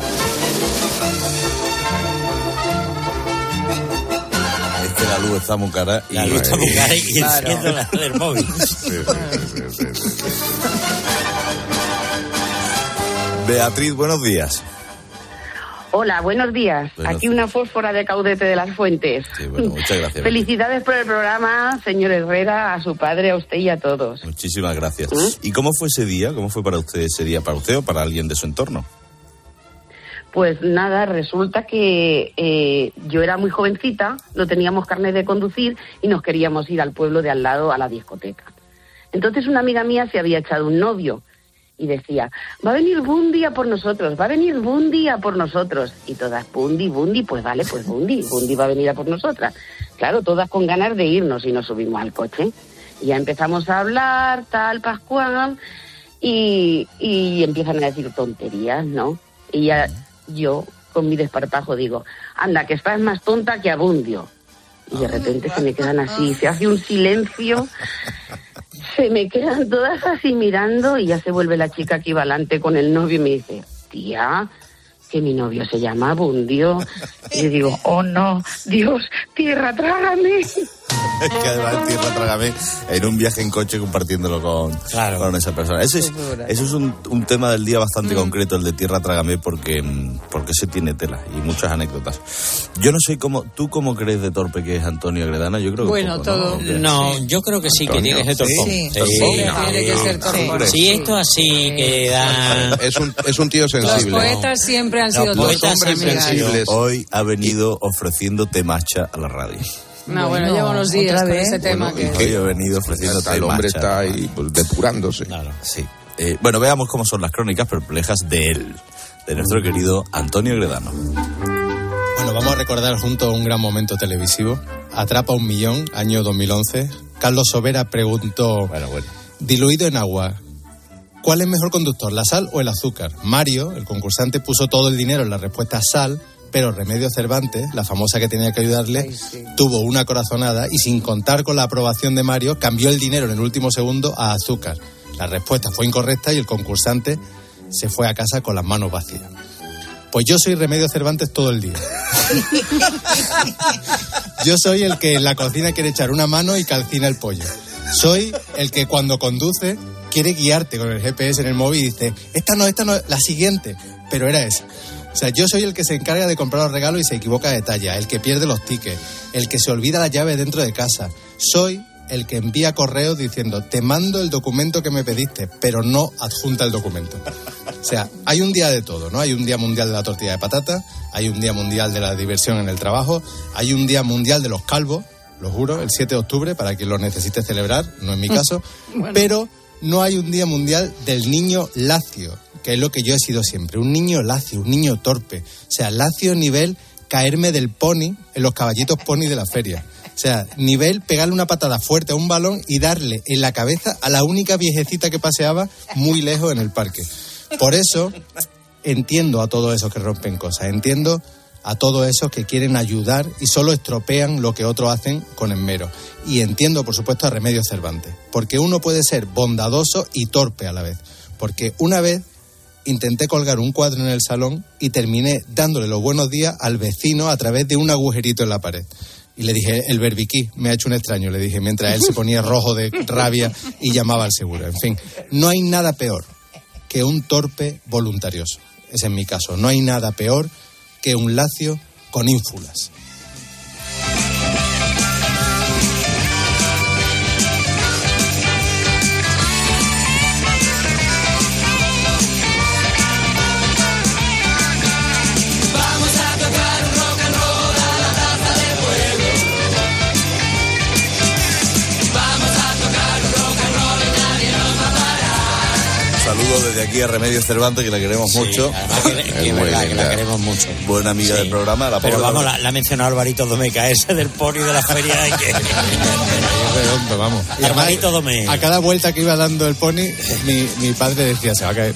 Es que la luz está muy cara y, La luz está muy cara y Claro. enciendo la del móvil. Sí, sí, sí, sí, sí, sí. Beatriz, buenos días. Hola, buenos días. Buenos Aquí una fósfora de Caudete de las Fuentes. Sí, bueno, muchas gracias. Felicidades por el programa, señor Herrera, a su padre, a usted y a todos. Muchísimas gracias. ¿Y cómo fue ese día? ¿Cómo fue para usted ese día? ¿Para usted o para alguien de su entorno? Pues nada, resulta que eh, yo era muy jovencita, no teníamos carnet de conducir y nos queríamos ir al pueblo de al lado a la discoteca. Entonces una amiga mía se había echado un novio y decía, va a venir Bundi a por nosotros, va a venir Bundi a por nosotros. Y todas, Bundi, Bundi, pues vale, pues Bundi, Bundi va a venir a por nosotras. Claro, todas con ganas de irnos y nos subimos al coche. Y ya empezamos a hablar, tal, Pascual, y, y empiezan a decir tonterías, ¿no? Y ya yo, con mi desparpajo, digo, anda, que estás más tonta que Abundio. Y de repente se me quedan así, se hace un silencio, se me quedan todas así mirando y ya se vuelve la chica que iba adelante con el novio y me dice, tía, que mi novio se llama Abundio. Y yo digo, oh no, Dios, tierra, trágame. Es que además tierra trágame en un viaje en coche compartiéndolo con, claro. con esa persona. Ese es, eso es un, un tema del día bastante mm. concreto, el de tierra trágame, porque, porque se tiene tela y muchas anécdotas. Yo no sé cómo, ¿tú cómo crees de torpe que es Antonio Agredana? Yo creo que bueno, poco, todo. ¿no? No, yo creo que sí, Antonio, que tiene que ser torpón. Sí, Sí, sí, sí, tiene que ser torpón. Si esto así que da... Es un, es un tío sensible. Los poetas siempre han sido Los torpes. poetas siempre han sido- Hoy ha venido ofreciendo temacha a la radio. No, bueno, lleva unos días con ese tema Bueno, que... Hoy ha venido ofreciendo El hombre temacha. está ahí pues, depurándose. Claro, sí. Eh, bueno, veamos cómo son las crónicas perplejas de él, de nuestro querido Antonio Agredano. Bueno, vamos a recordar juntos un gran momento televisivo. Atrapa un millón, año dos mil once. Carlos Sobera preguntó, bueno, bueno. diluido en agua, ¿cuál es mejor conductor, la sal o el azúcar? Mario, el concursante, puso todo el dinero en la respuesta sal, pero Remedios Cervantes, la famosa que tenía que ayudarle, Ay, sí. tuvo una corazonada y sin contar con la aprobación de Mario, cambió el dinero en el último segundo a azúcar. La respuesta fue incorrecta y el concursante se fue a casa con las manos vacías. Pues yo soy Remedios Cervantes todo el día. Yo soy el que en la cocina quiere echar una mano y calcina el pollo. Soy el que cuando conduce quiere guiarte con el G P S en el móvil y dice, esta no, esta no, la siguiente, pero era esa. O sea, yo soy el que se encarga de comprar los regalos y se equivoca de talla, el que pierde los tickets, el que se olvida la llave dentro de casa. Soy el que envía correos diciendo, te mando el documento que me pediste, pero no adjunta el documento. O sea, hay un día de todo, ¿no? Hay un día mundial de la tortilla de patata, hay un día mundial de la diversión en el trabajo, hay un día mundial de los calvos, lo juro, el siete de octubre, para quien lo necesite celebrar, no es mi caso, bueno. Pero no hay un día mundial del niño lacio, que es lo que yo he sido siempre, un niño lacio, un niño torpe. O sea, lacio nivel caerme del pony en los caballitos pony de la feria. O sea, nivel pegarle una patada fuerte a un balón y darle en la cabeza a la única viejecita que paseaba muy lejos en el parque. Por eso entiendo a todos esos que rompen cosas, entiendo a todos esos que quieren ayudar y solo estropean lo que otros hacen con esmero. Y entiendo, por supuesto, a Remedios Cervantes, porque uno puede ser bondadoso y torpe a la vez. Porque una vez intenté colgar un cuadro en el salón y terminé dándole los buenos días al vecino a través de un agujerito en la pared. Y le dije, el berbiquí me ha hecho un extraño, le dije, mientras él se ponía rojo de rabia y llamaba al seguro. En fin, no hay nada peor que un torpe voluntarioso. Ese es mi caso. No hay nada peor que un lacio con ínfulas. Saludos desde aquí a Remedios Cervantes, que la queremos Sí, mucho. Que, que es verdad que la queremos mucho. Buena amiga Sí. del programa. La Pero pobre vamos, la... la, la ha mencionado Alvarito Domeca, ese del pony de la feria. De que... Hombre, vamos. Y además, Alvarito Domeca. a cada vuelta que iba dando el pony, mi, mi padre decía, se va a caer.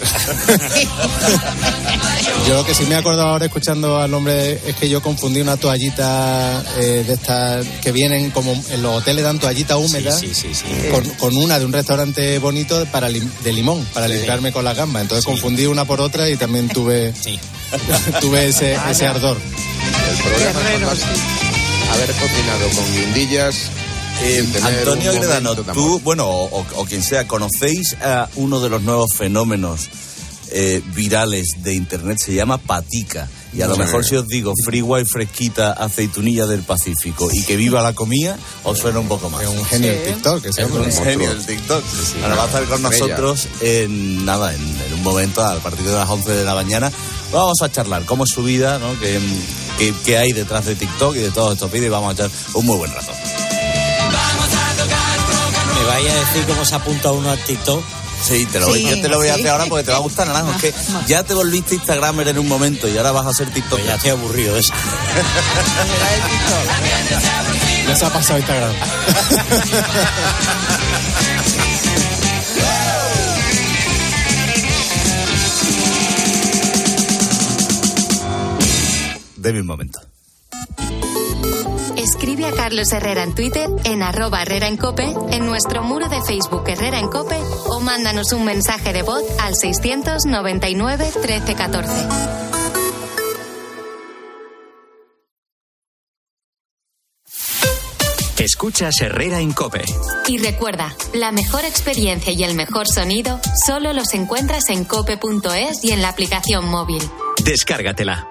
Yo lo que sí me he acordado ahora escuchando al hombre es que yo confundí una toallita eh, de estas que vienen como en los hoteles, dan toallitas húmedas, Sí, sí, sí, sí. Con, con una de un restaurante bonito para lim, de limón, para Sí. limpiarme con la gamba. Entonces Sí. confundí una por otra y también tuve, Sí. tuve ese, ese ardor. El problema es más haber cocinado con guindillas. Eh, sin tener Antonio un Gredano, momento de tú, amor. bueno, o, o quien sea, ¿conocéis a uno de los nuevos fenómenos eh, virales de Internet? Se llama Patica. Y a lo Sí. mejor si os digo freeway fresquita, aceitunilla del Pacífico y que viva la comida, os suena un poco más. Es un genio del TikTok. Ese Es hombre. un genio del TikTok. Ahora va a estar con Estrella. nosotros en nada, en, en un momento, a partir de las once de la mañana. Vamos a charlar cómo es su vida, ¿no? Qué, qué, qué hay detrás de TikTok y de todos estos vídeos, y vamos a echar un muy buen rato. ¿Me vais a decir cómo se apunta uno al TikTok? Sí, te lo, Sí, yo te lo voy a sí. hacer ahora porque te va a gustar, Naranjo. Es que ya te volviste Instagramer en un momento y ahora vas a ser TikTok. Pues ya estoy aburrido de eso. Ya se ha pasado Instagram. Deme un momento. Escribe a Carlos Herrera en Twitter, en arroba Herrera en Cope, en nuestro muro de Facebook Herrera en Cope, o mándanos un mensaje de voz al seiscientos noventa y nueve trece catorce. Escuchas Herrera en Cope. Y recuerda, la mejor experiencia y el mejor sonido solo los encuentras en cope punto es y en la aplicación móvil. Descárgatela.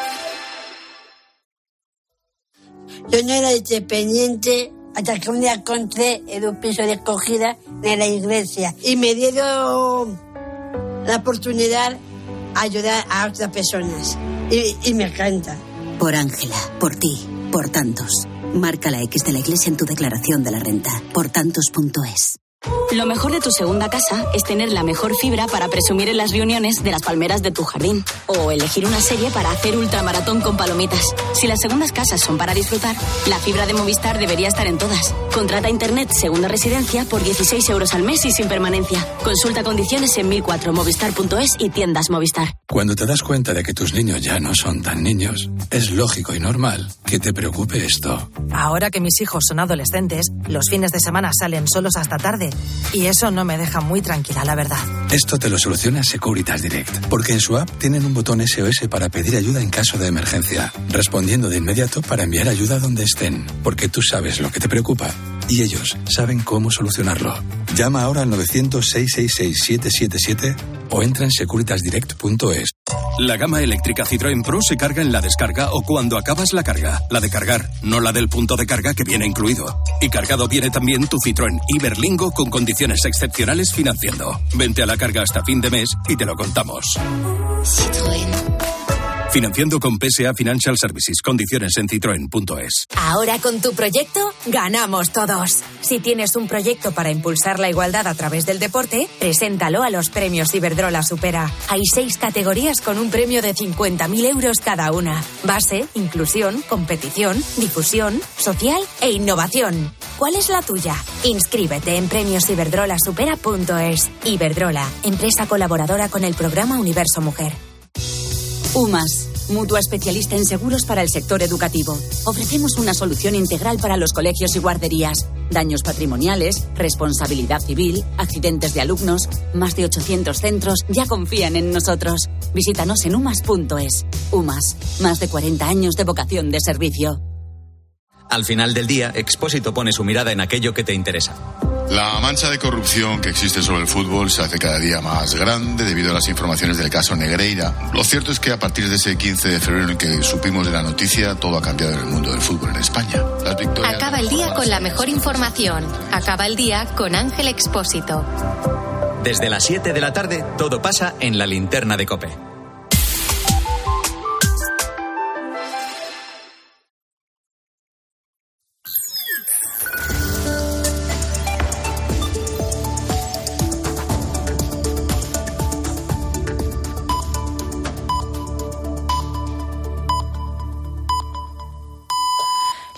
Yo no era independiente hasta que un día encontré en un piso de acogida de la iglesia y me dieron la oportunidad de ayudar a otras personas. Y, y me encanta. Por Ángela, por ti, por tantos. Marca la X de la iglesia en tu declaración de la renta. por tantos punto es. Lo mejor de tu segunda casa es tener la mejor fibra para presumir en las reuniones de las palmeras de tu jardín. O elegir una serie para hacer ultramaratón con palomitas. Si las segundas casas son para disfrutar, la fibra de Movistar debería estar en todas. Contrata internet segunda residencia por dieciséis euros al mes y sin permanencia. Consulta condiciones en mil cuatro movistar punto es y tiendas Movistar. Cuando te das cuenta de que tus niños ya no son tan niños, es lógico y normal que te preocupe esto. Ahora que mis hijos son adolescentes, los fines de semana salen solos hasta tarde. Y eso no me deja muy tranquila, la verdad. Esto te lo soluciona Securitas Direct, porque en su app tienen un botón S O S para pedir ayuda en caso de emergencia, respondiendo de inmediato para enviar ayuda donde estén, porque tú sabes lo que te preocupa y ellos saben cómo solucionarlo. Llama ahora al novecientos, seiscientos sesenta y seis, siete siete siete o entra en securitas direct punto es. La gama eléctrica Citroën Pro se carga en la descarga o cuando acabas la carga. La de cargar, no la del punto de carga que viene incluido. Y cargado viene también tu Citroën Iberlingo con condiciones excepcionales financiando. Vente a la carga hasta fin de mes y te lo contamos. Citroën. Financiando con P S A Financial Services. Condiciones en citroen punto es. Ahora con tu proyecto, ganamos todos. Si tienes un proyecto para impulsar la igualdad a través del deporte, preséntalo a los premios Iberdrola Supera. Hay seis categorías con un premio de cincuenta mil euros cada una. Base, inclusión, competición, difusión, social e innovación. ¿Cuál es la tuya? Inscríbete en premios iberdrola supera punto es. Iberdrola, empresa colaboradora con el programa Universo Mujer. UMAS, Mutua especialista en seguros para el sector educativo. Ofrecemos una solución integral para los colegios y guarderías. Daños patrimoniales, responsabilidad civil, accidentes de alumnos. Más de ochocientos centros ya confían en nosotros. Visítanos en umas punto es. Umas, más de cuarenta años de vocación de servicio. Al final del día, Expósito pone su mirada en aquello que te interesa. La mancha de corrupción que existe sobre el fútbol se hace cada día más grande debido a las informaciones del caso Negreira. Lo cierto es que a partir de ese quince de febrero en que supimos de la noticia, todo ha cambiado en el mundo del fútbol en España. Las victorias... Acaba el día con la mejor información. Acaba el día con Ángel Expósito. Desde las siete de la tarde, todo pasa en la linterna de COPE.